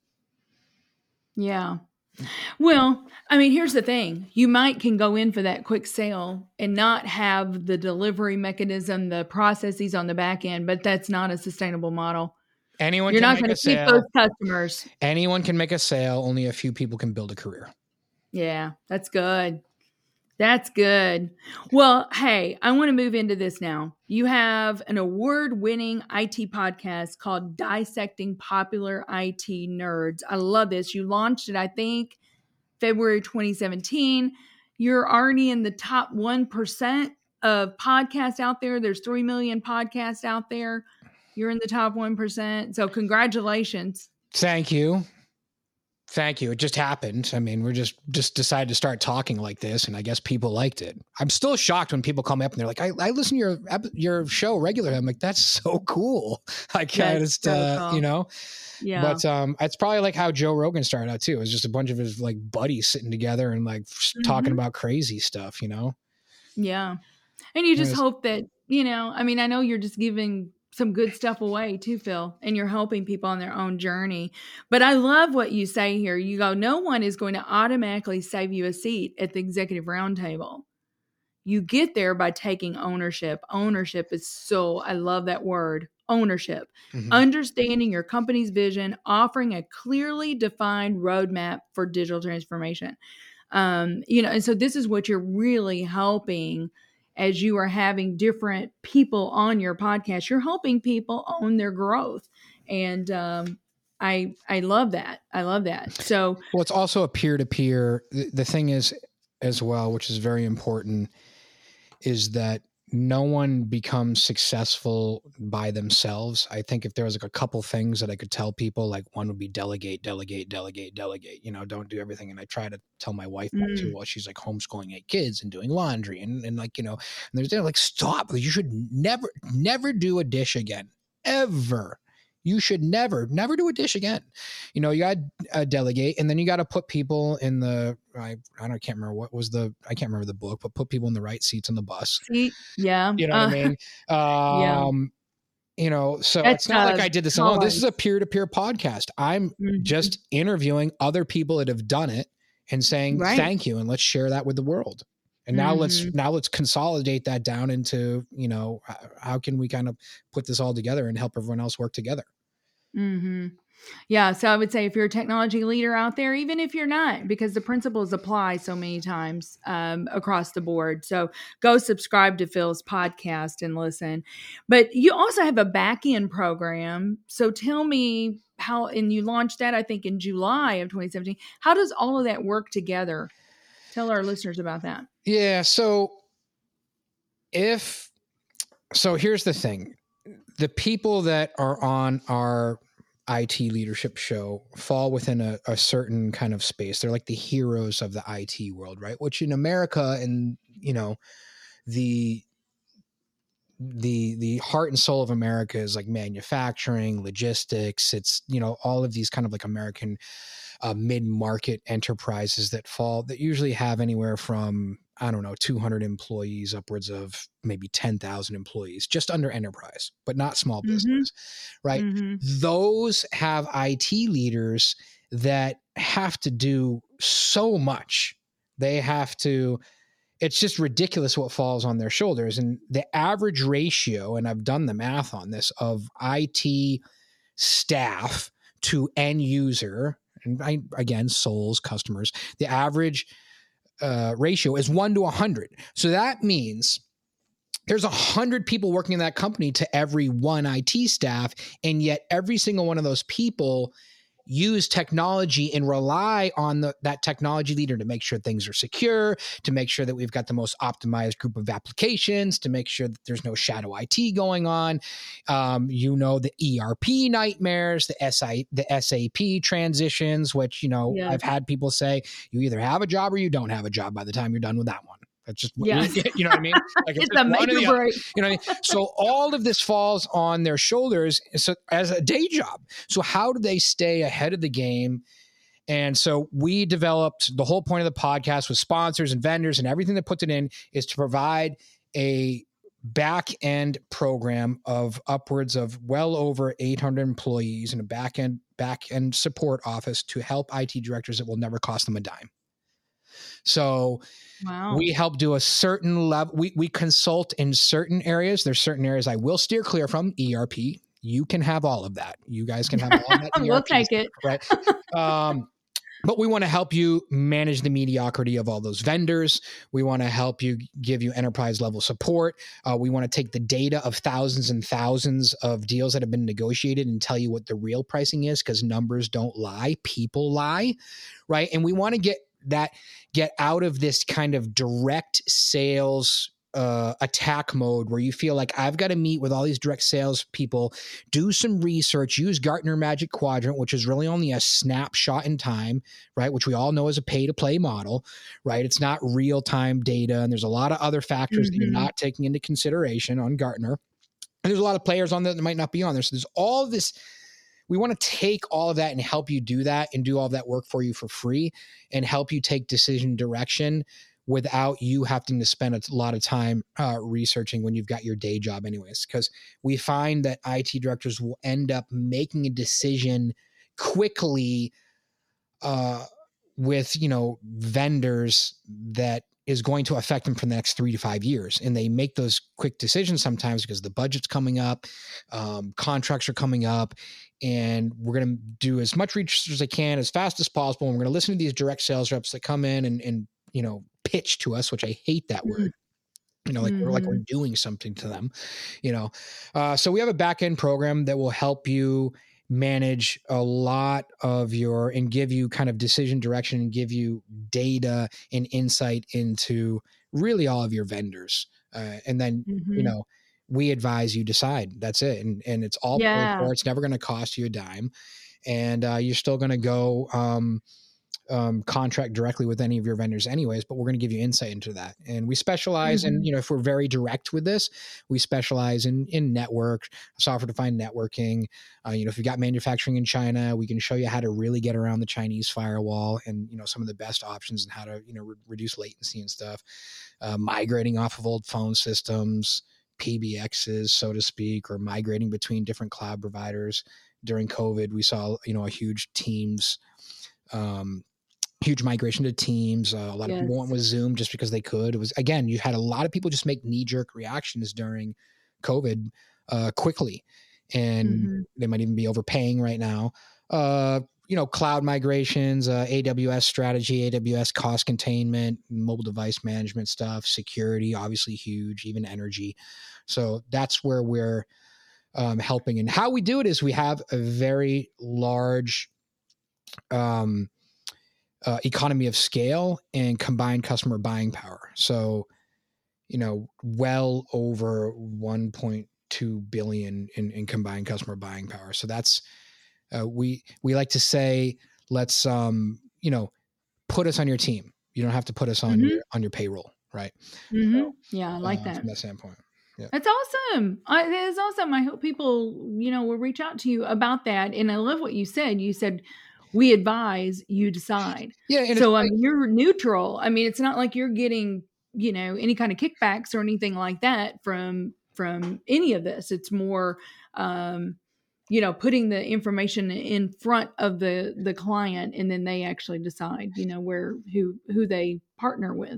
Yeah. Well, I mean, here's the thing. You might can go in for that quick sale and not have the delivery mechanism, the processes on the back end, but that's not a sustainable model. Anyone You're can not make going a to keep sale. those customers. Anyone can make a sale. Only a few people can build a career. Yeah, that's good. That's good. Well, hey, I want to move into this now. You have an award-winning I T podcast called Dissecting Popular I T Nerds. I love this. You launched it, I think, February twenty seventeen. You're already in the top one percent of podcasts out there. There's three million podcasts out there. You're in the top one percent. So congratulations. Thank you. Thank you. It just happened. I mean, we're just, just decided to start talking like this. And I guess people liked it. I'm still shocked when people come up and they're like, I, I listen to your, your show regularly. I'm like, that's so cool. I can't That's just, so uh, cool. you know, Yeah. but, um, it's probably like how Joe Rogan started out too. It was just a bunch of his like buddies sitting together and like mm-hmm. talking about crazy stuff, you know? Yeah. And you just Yes. hope that, you know, I mean, I know you're just giving some good stuff away too, Phil, and you're helping people on their own journey. But I love what you say here. You go, no one is going to automatically save you a seat at the executive roundtable. You get there by taking ownership. Ownership is so, I love that word, ownership. Mhm. Understanding your company's vision, offering a clearly defined roadmap for digital transformation. Um, you know, and so this is what you're really helping as you are having different people on your podcast, you're helping people own their growth. And um, I I love that. I love that. So, well, it's also a peer-to-peer. The, the thing is as well, which is very important, is that no one becomes successful by themselves. I think if there was like a couple things that I could tell people, like one would be delegate, delegate, delegate, delegate, you know, don't do everything. And I try to tell my wife that Mm. too, while she's like homeschooling eight kids and doing laundry and, and like, you know, and there's they're like, stop, you should never, never do a dish again, ever. You should never, never do a dish again. You know, you got to uh, delegate, and then you got to put people in the, I, I don't, can't remember what was the, I can't remember the book, but put people in the right seats on the bus. see, yeah. You know uh, what I mean? Um, you know, so That's, it's not uh, like I did this alone. This is a Collins. peer-to-peer podcast. I'm Mhm. just interviewing other people that have done it and saying, Right. thank you. And let's share that with the world. And now let's, Mhm. now let's consolidate that down into, you know, h- how can we kind of put this all together and help everyone else work together? hmm Yeah. So I would say if you're a technology leader out there, even if you're not, because the principles apply so many times um, across the board. So go subscribe to Phil's podcast and listen. But you also have a back end program. So tell me how, and you launched that, I think, in July of twenty seventeen. How does all of that work together? Tell our listeners about that. Yeah. So if, so here's the thing. The people that are on our I T leadership show fall within a, a certain kind of space. They're like the heroes of the I T world, right? Which in America and, you know, the, the, the heart and soul of America is like manufacturing, logistics. It's, you know, all of these kind of like American uh, mid-market enterprises that fall, that usually have anywhere from, I don't know, two hundred employees upwards of maybe ten thousand employees, just under enterprise, but not small Mhm. business, right? Mhm. Those have I T leaders that have to do so much. They have to, it's just ridiculous what falls on their shoulders. And the average ratio, and I've done the math on this, of I T staff to end user, and I, again, souls, customers, the average uh, ratio is one to a hundred. So that means there's a hundred people working in that company to every one I T staff. And yet every single one of those people use technology and rely on the, that technology leader to make sure things are secure, to make sure that we've got the most optimized group of applications, to make sure that there's no shadow I T going on. Um, you know, the E R P nightmares, the S I, the S A P transitions, which, you know, Yes. I've had people say you either have a job or you don't have a job by the time you're done with that one. That's just, Yes. you know what I mean? Like It's just a one or make the or other. break. You know what I mean? So all of this falls on their shoulders so, as a day job. So how do they stay ahead of the game? And so we developed, the whole point of the podcast with sponsors and vendors and everything that puts it in is to provide a back end program of upwards of well over eight hundred employees and a back end back end support office to help I T directors that will never cost them a dime. So Wow. we help do a certain level. We, we consult in certain areas. There's certain areas I will steer clear from. E R P. You can have all of that. You guys can have all of that. We'll E R P take stuff, it. right? Um, but we want to help you manage the mediocrity of all those vendors. We want to help you give you enterprise level support. Uh, we want to take the data of thousands and thousands of deals that have been negotiated and tell you what the real pricing is, because numbers don't lie. People lie, right? And we want to get that, get out of this kind of direct sales uh, attack mode where you feel like I've got to meet with all these direct sales people, do some research, use Gartner Magic Quadrant, which is really only a snapshot in time, right? Which we all know is a pay to play model, right? It's not real time data. And there's a lot of other factors mm-hmm. that you're not taking into consideration on Gartner. And there's a lot of players on there that might not be on there. So there's all this. We want to take all of that and help you do that and do all of that work for you for free and help you take decision direction without you having to spend a lot of time uh, researching when you've got your day job anyways. Because we find that I T directors will end up making a decision quickly uh, with, you know, vendors that is going to affect them for the next three to five years. And they make those quick decisions sometimes because the budget's coming up, um, contracts are coming up, and we're going to do as much research as I can as fast as possible. And we're going to listen to these direct sales reps that come in and, and, you know, pitch to us, which I hate that word. you know, like mm-hmm. we're like we're doing something to them, you know. Uh, so we have a back end program that will help you manage a lot of your and give you kind of decision direction and give you data and insight into really all of your vendors. Uh, and then, mm-hmm. you know, we advise you decide. That's it. And and it's all yeah. paid for. It's never going to cost you a dime. And uh, you're still going to go um, um, contract directly with any of your vendors anyways, but we're going to give you insight into that. And we specialize mm-hmm. in, you know, if we're very direct with this, we specialize in, in network, software defined networking. Uh, you know, if you've got manufacturing in China, we can show you how to really get around the Chinese firewall and, you know, some of the best options and how to, you know, re- reduce latency and stuff, uh, migrating off of old phone systems, P B Xs, so to speak, or migrating between different cloud providers. During COVID, we saw, you know, a huge Teams, um, huge migration to Teams. Uh, a lot yes. of people went with Zoom just because they could. It was, again, you had a lot of people just make knee-jerk reactions during COVID uh, quickly, and mm-hmm. they might even be overpaying right now. Uh, you know, cloud migrations, uh, A W S strategy, A W S cost containment, mobile device management stuff, security, obviously huge, even energy. So that's where we're um, helping. And how we do it is we have a very large um, uh, economy of scale and combined customer buying power. So, you know, well over one point two billion in, in combined customer buying power. So that's, uh, we, we like to say, let's, um, you know, put us on your team. You don't have to put us on mm-hmm. your, on your payroll. Right. Mm-hmm. So, yeah. I like uh, that. From that standpoint. Yeah. That's awesome. I, it's awesome. I hope people, you know, will reach out to you about that. And I love what you said. You said, we advise, you decide. Yeah. And so, I mean, you're neutral. I mean, it's not like you're getting, you know, any kind of kickbacks or anything like that from, from any of this. It's more, um, you know, putting the information in front of the, the client, and then they actually decide, you know, where, who, who they partner with.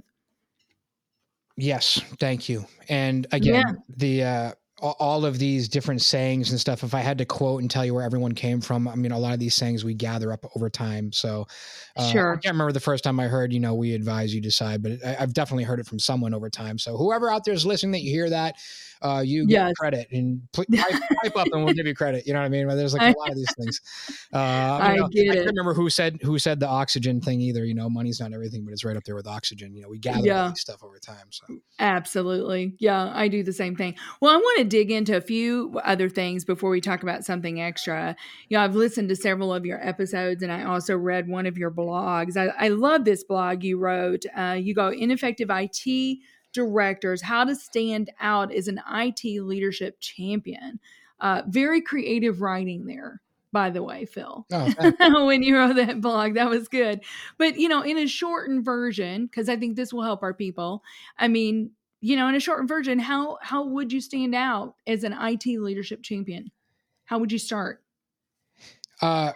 Yes. Thank you. And again, yeah. the, uh, all of these different sayings and stuff, if I had to quote and tell you where everyone came from, I mean, a lot of these sayings we gather up over time. So uh, sure. I can't remember the first time I heard, you know, we advise, you decide, but I, I've definitely heard it from someone over time. So whoever out there is listening that you hear that, uh, you yes. get credit and pl- pipe, pipe up and we'll give you credit. You know what I mean? Well, there's like a lot of these things. Uh, I, mean, I get I it. can't remember who said, who said the oxygen thing either. You know, money's not everything, but it's right up there with oxygen. You know, we gather yeah. all these stuff over time. So absolutely. Yeah, I do the same thing. Well, I want to dig into a few other things before we talk about something extra. You know, I've listened to several of your episodes, and I also read one of your blogs. I, I love this blog you wrote. Uh, you go, Ineffective I T Directors, How to Stand Out as an I T Leadership Champion. Uh, very creative writing there, by the way, Phil. Oh, when you wrote that blog, that was good. But, you know, in a shortened version, because I think this will help our people. I mean, you know, in a shortened version, how how would you stand out as an I T leadership champion? How would you start? Uh,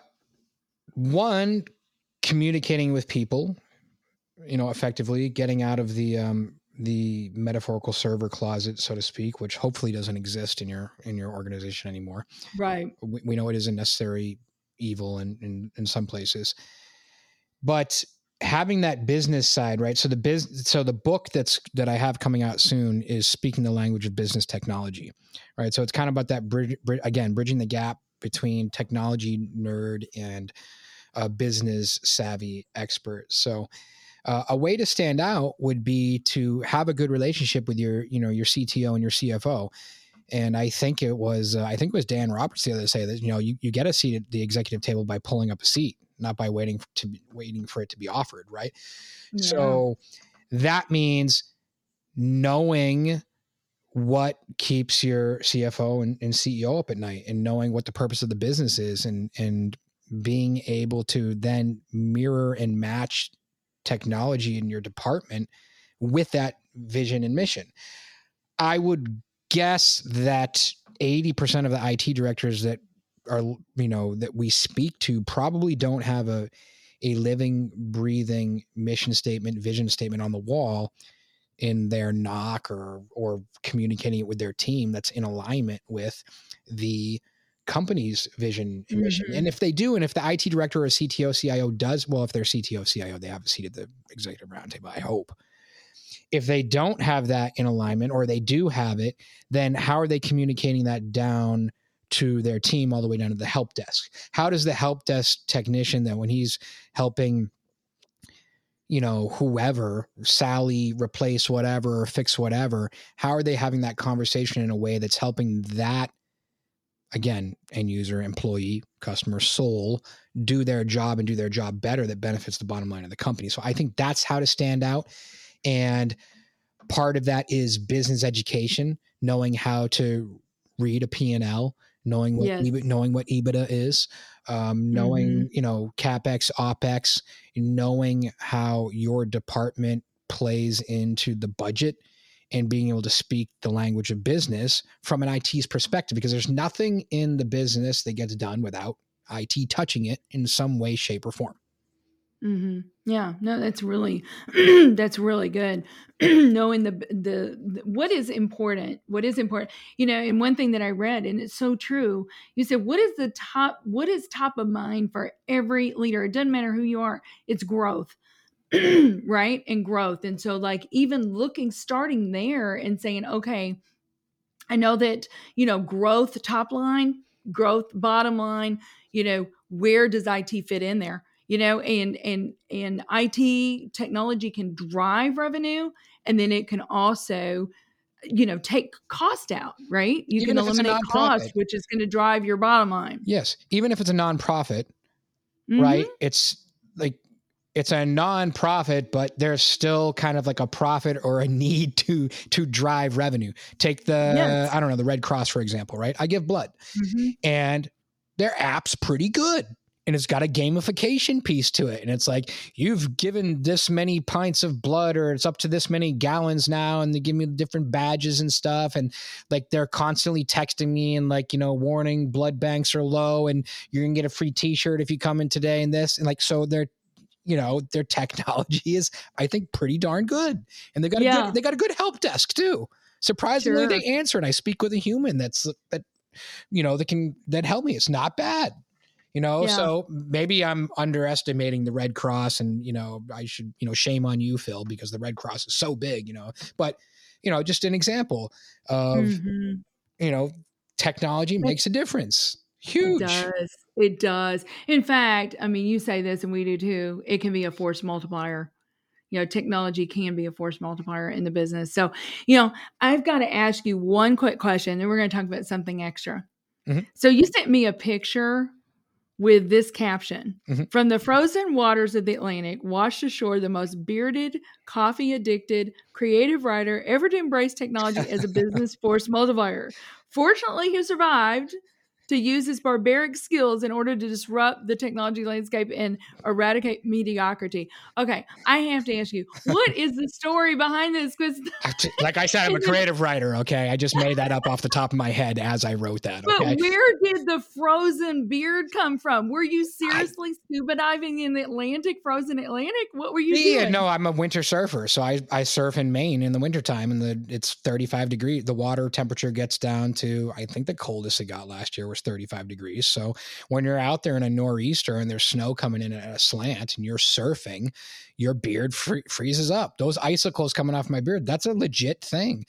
one, communicating with people, you know, effectively, getting out of the um, the metaphorical server closet, so to speak, which hopefully doesn't exist in your in your organization anymore. Right. We, we know it is a necessary evil in, in in some places, but having that business side, right? So the biz, so the book that's that I have coming out soon is Speaking the Language of Business Technology, right? So it's kind of about that bridge, bridge again, bridging the gap between technology nerd and a business savvy expert. So uh, a way to stand out would be to have a good relationship with your, you know, your C T O and your C F O. And I think it was, uh, I think it was Dan Roberts the other day say that, you know, you, you get a seat at the executive table by pulling up a seat, not by waiting to be, waiting for it to be offered. Right. Yeah. So that means knowing what keeps your C F O and, and C E O up at night, and knowing what the purpose of the business is, and, and being able to then mirror and match technology in your department with that vision and mission. I would guess that eighty percent of the I T directors that are, you know, that we speak to probably don't have a, a living, breathing mission statement, vision statement on the wall in their N O C or, or communicating it with their team that's in alignment with the company's vision and mission. Mm-hmm. And if they do, and if the I T director or C T O, C I O does, well, if they're C T O, C I O, they have a seat at the executive roundtable, I hope. if they don't have that in alignment, or they do have it, then how are they communicating that down to their team all the way down to the help desk? How does the help desk technician then, when he's helping, you know, whoever, Sally, replace whatever or fix whatever, how are they having that conversation in a way that's helping that, again, end user, employee, customer, soul, do their job and do their job better, that benefits the bottom line of the company? So I think that's how to stand out. And part of that is business education, knowing how to read a P and L, knowing what Yes. EBIT, knowing what EBITDA is, um, knowing, Mm-hmm. you know, CapEx, OpEx, knowing how your department plays into the budget, and being able to speak the language of business from an I T's perspective, because there's nothing in the business that gets done without I T touching it in some way, shape, or form. Mm-hmm. Yeah, no, that's really, that's really good. Knowing the, the, the, what is important, what is important, you know, and one thing that I read, and it's so true, you said, what is the top, what is top of mind for every leader? It doesn't matter who you are, it's growth, right? And growth. And so like, even looking, starting there and saying, okay, I know that, you know, growth top line, growth bottom line, you know, where does I T fit in there? You know, and, and, and I T technology can drive revenue, and then it can also, you know, take cost out, right? You Even can if it's a eliminate cost, nonprofit. which is going to drive your bottom line. Yes. Even if it's a nonprofit, Mhm. right? It's like, it's a nonprofit, but there's still kind of like a profit or a need to, to drive revenue. Take the, Yes. I don't know, the Red Cross, for example, right? I give blood, Mhm. and their app's pretty good. And it's got a gamification piece to it. And it's like, you've given this many pints of blood, or it's up to this many gallons now. And they give me different badges and stuff. And like, they're constantly texting me and like, you know, warning blood banks are low, and you're going to get a free t-shirt if you come in today, and this. And like, so they're, you know, their technology is, I think, pretty darn good. And they got Yeah. a good, they got a good help desk too. Surprisingly, Sure. they answer, and I speak with a human that's, that, you know, that can, that help me. It's not bad. You know, Yeah. so maybe I'm underestimating the Red Cross, and, you know, I should, you know, shame on you, Phil, because the Red Cross is so big, you know, but, you know, just an example of, Mhm. you know, technology makes a difference. Huge. It does. It does. In fact, I mean, you say this and we do too. It can be a force multiplier. You know, technology can be a force multiplier in the business. So, you know, I've got to ask you one quick question, and we're going to talk about something extra. Mhm. So you sent me a picture with this caption: Mhm. from the frozen waters of the Atlantic, washed ashore the most bearded, coffee addicted, creative writer ever to embrace technology as a business force multiplier. Fortunately, he survived to use his barbaric skills in order to disrupt the technology landscape and eradicate mediocrity. Okay, I have to ask you, what is the story behind this? Because Like I said, I'm a creative writer. Okay. I just made that up off the top of my head as I wrote that. But Okay. where did the frozen beard come from? Were you seriously I, scuba diving in the Atlantic, frozen Atlantic? What were you yeah, doing? No, I'm a winter surfer. So I, I surf in Maine in the wintertime, and the it's thirty-five degrees. The water temperature gets down to, I think the coldest it got last year was thirty-five degrees. So when you're out there in a nor'easter and there's snow coming in at a slant and you're surfing, your beard free, freezes up. Those icicles coming off my beard, that's a legit thing.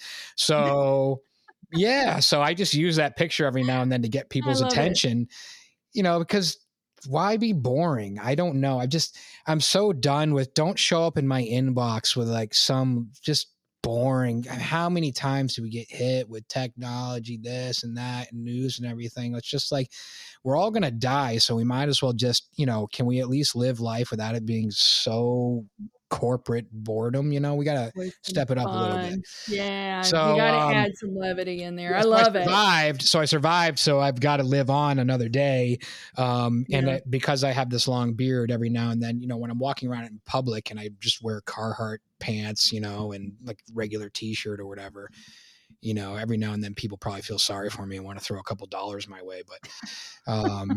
So yeah, so I just use that picture every now and then to get people's attention, it. you know, because why be boring? I don't know. I just, I'm so done with, don't show up in my inbox with like some just boring. How many times do we get hit with technology, this and that, and news and everything? It's just like, we're all going to die. So we might as well just, you know, can we at least live life without it being so corporate boredom? You know, we got to step it up fun. a little bit. Yeah. So you got to um, add some levity in there. I love I survived, it. So I survived. So I've got to live on another day. Um, yeah. And I, because I have this long beard, every now and then, you know, when I'm walking around in public and I just wear Carhartt pants, you know, and like regular t-shirt or whatever, you know, every now and then people probably feel sorry for me and want to throw a couple dollars my way, but um,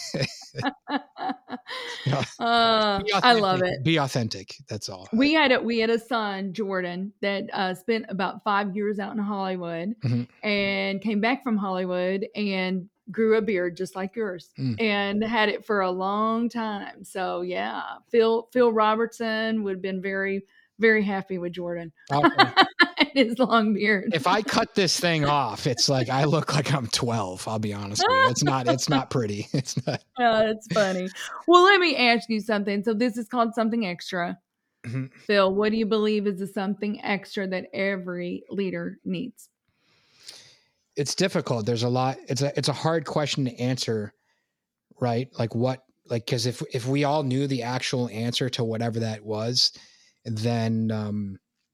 you know, uh, I love it. Be authentic. That's all. We had a, we had a son, Jordan, that uh, spent about five years out in Hollywood mm-hmm. and came back from Hollywood and grew a beard just like yours mm. and had it for a long time. So yeah, Phil, Phil Robertson would have been very, very happy with Jordan. Okay. His long beard. If I cut this thing off, it's like I look like I'm twelve. I'll be honest with you. It's not. It's not pretty. It's not. Oh, it's funny. Well, let me ask you something. So this is called something extra. Mm-hmm. Phil, what do you believe is the something extra that every leader needs? It's difficult. There's a lot. It's a. It's a hard question to answer, right? Like what? Like because if if we all knew the actual answer to whatever that was, then um,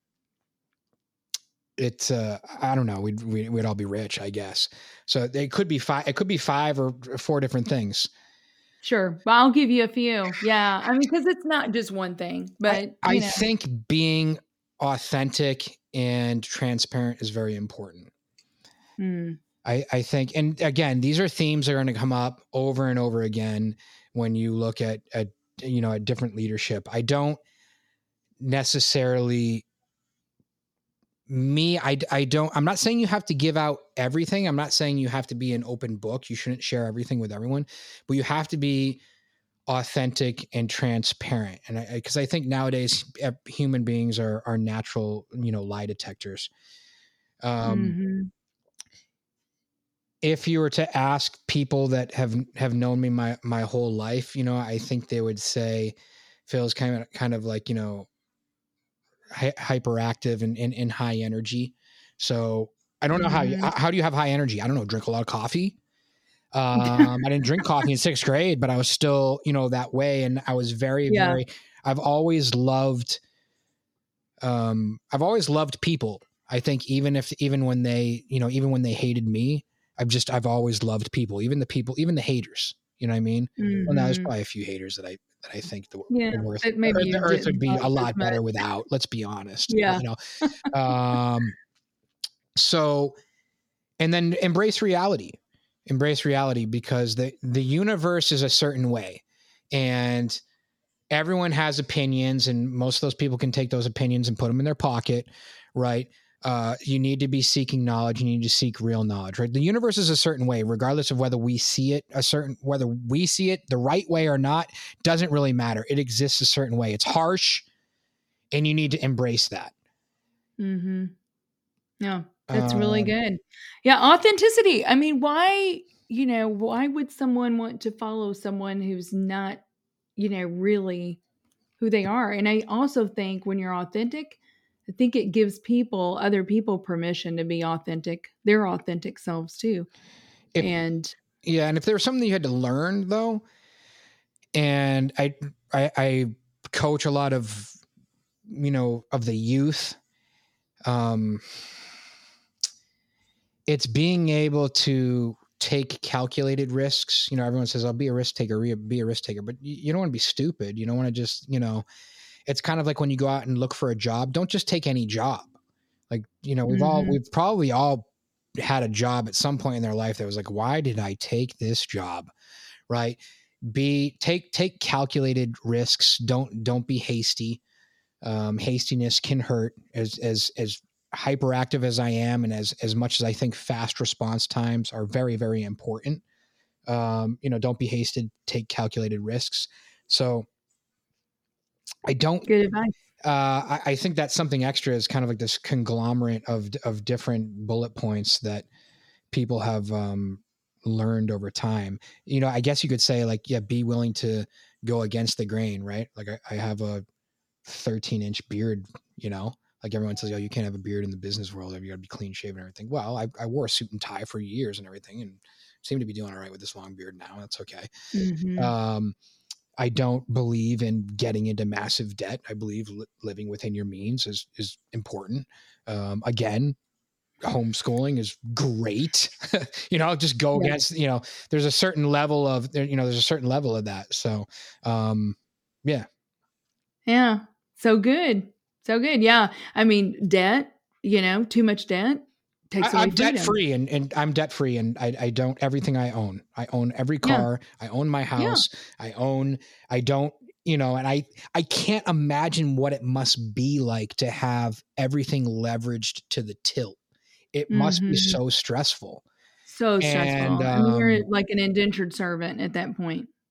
it's. Uh, I don't know. We'd we'd we'd all be rich, I guess. So it could be five. It could be five or four different things. Sure. Well, I'll give you a few. Yeah. I mean, because it's not just one thing, but I, I you know. think being authentic and transparent is very important. Mm. I, I think, and again, these are themes that are going to come up over and over again when you look at, at, you know, at different leadership. I don't necessarily me. I, I don't, I'm not saying you have to give out everything. I'm not saying you have to be an open book. You shouldn't share everything with everyone, but you have to be authentic and transparent. And I, cause I think nowadays human beings are, are natural, you know, lie detectors. Um, mm-hmm. If you were to ask people that have, have known me my, my whole life, you know, I think they would say Phil's kind of, kind of like, you know, hi- hyperactive and, and, and high energy. So I don't know how you, how do you have high energy? I don't know. Drink a lot of coffee. Um, I didn't drink coffee in sixth grade, but I was still, you know, that way. And I was very, yeah. very, I've always loved, um, I've always loved people. I think even if, even when they, you know, even when they hated me, I've just, I've always loved people, even the people, even the haters, you know what I mean? Mm-hmm. Well, now there's probably a few haters that I, that I think the, yeah, the, worth, maybe the earth would be a lot better without, let's be honest. Yeah. You know? um, so, and then embrace reality, embrace reality because the, the universe is a certain way and everyone has opinions and most of those people can take those opinions and put them in their pocket. Right. Uh, you need to be seeking knowledge. You need to seek real knowledge, right? The universe is a certain way, regardless of whether we see it a certain, whether we see it the right way or not, doesn't really matter. It exists a certain way. It's harsh and you need to embrace that. Mm-hmm. Yeah, that's um, really good. Yeah. Authenticity. I mean, why, you know, why would someone want to follow someone who's not, you know, really who they are? And I also think when you're authentic, I think it gives people, other people permission to be authentic, their authentic selves too. If, and yeah. And if there was something you had to learn though, and I, I, I coach a lot of, you know, of the youth, um, it's being able to take calculated risks. You know, everyone says, I'll be a risk taker, be a risk taker, but you don't want to be stupid. You don't want to just, you know, it's kind of like when you go out and look for a job, don't just take any job. Like, you know, we've mm-hmm. all, we've probably all had a job at some point in their life that was like, why did I take this job? Right. Be, take, take calculated risks. Don't, don't be hasty. Um, hastiness can hurt. As, as, as hyperactive as I am. And as, as much as I think fast response times are very, very important. Um, you know, don't be hasted, take calculated risks. So, I don't, good advice. Uh, I, I think that something extra is kind of like this conglomerate of, of different bullet points that people have, um, learned over time. You know, I guess you could say like, yeah, be willing to go against the grain, right? Like I, I have a thirteen inch beard, you know, like everyone says, oh, you can't have a beard in the business world. You gotta be clean shaven and everything. Well, I, I wore a suit and tie for years and everything and seem to be doing all right with this long beard now. That's okay. Mm-hmm. Um, I don't believe in getting into massive debt. I believe li- living within your means is, is important. Um, again, homeschooling is great. You know, just go yeah. against, you know, there's a certain level of, you know, there's a certain level of that. So, um, yeah. Yeah. So good. So good. Yeah. I mean, debt, you know, too much debt. Takes I, away I'm freedom. debt free and, and I'm debt free and I, I don't, everything I own, I own every car, yeah. I own my house. Yeah. I own, I don't, you know, and I, I can't imagine what it must be like to have everything leveraged to the tilt. It mm-hmm. must be so stressful. So stressful. And, um, I mean, you're like an indentured servant at that point.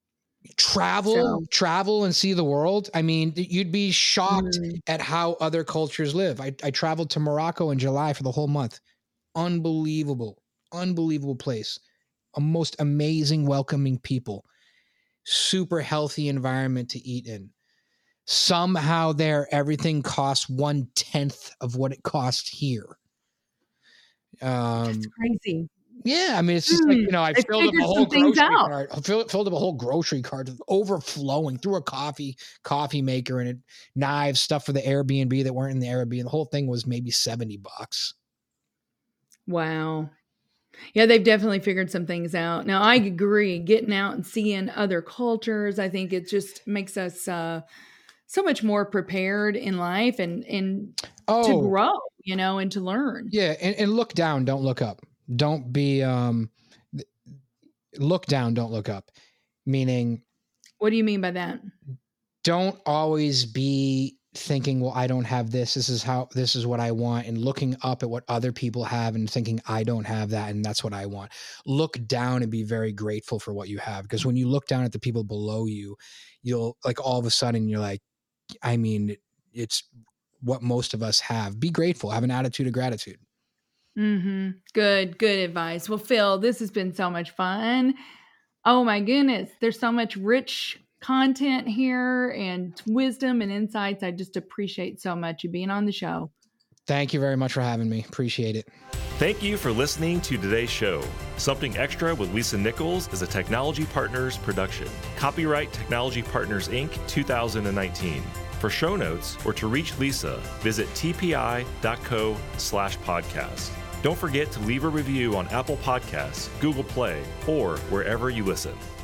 Travel, So. travel and see the world. I mean, you'd be shocked Mm. at how other cultures live. I, I traveled to Morocco in July for the whole month. Unbelievable, unbelievable place. A most amazing, welcoming people. Super healthy environment to eat in. Somehow there, everything costs one tenth of what it costs here. Um, That's crazy. Yeah, I mean, it's just mm, like, you know, I filled up a whole grocery cart. I filled, filled up a whole grocery cart overflowing through a coffee coffee maker and it, knives, stuff for the Airbnb that weren't in the Airbnb. The whole thing was maybe seventy bucks. Wow. Yeah, they've definitely figured some things out. Now, I agree. Getting out and seeing other cultures, I think it just makes us uh, so much more prepared in life and, and oh, to grow, you know, and to learn. Yeah, and, and look down, don't look up. Don't be, um, look down, don't look up. Meaning. What do you mean by that? Don't always be thinking, well, I don't have this. This is how, this is what I want. And looking up at what other people have and thinking, I don't have that. And that's what I want. Look down and be very grateful for what you have. Because when you look down at the people below you, you'll like all of a sudden you're like, I mean, it's what most of us have. Be grateful. Have an attitude of gratitude. Mm-hmm. Good, good advice. Well, Phil, this has been so much fun. Oh my goodness. There's so much rich content here and wisdom and insights. I just appreciate so much you being on the show. Thank you very much for having me. Appreciate it. Thank you for listening to today's show. Something Extra with Lisa Nichols is a Technology Partners production. Copyright Technology Partners, Incorporated two thousand nineteen. For show notes or to reach Lisa, visit tpi.co slash podcast. Don't forget to leave a review on Apple Podcasts, Google Play, or wherever you listen.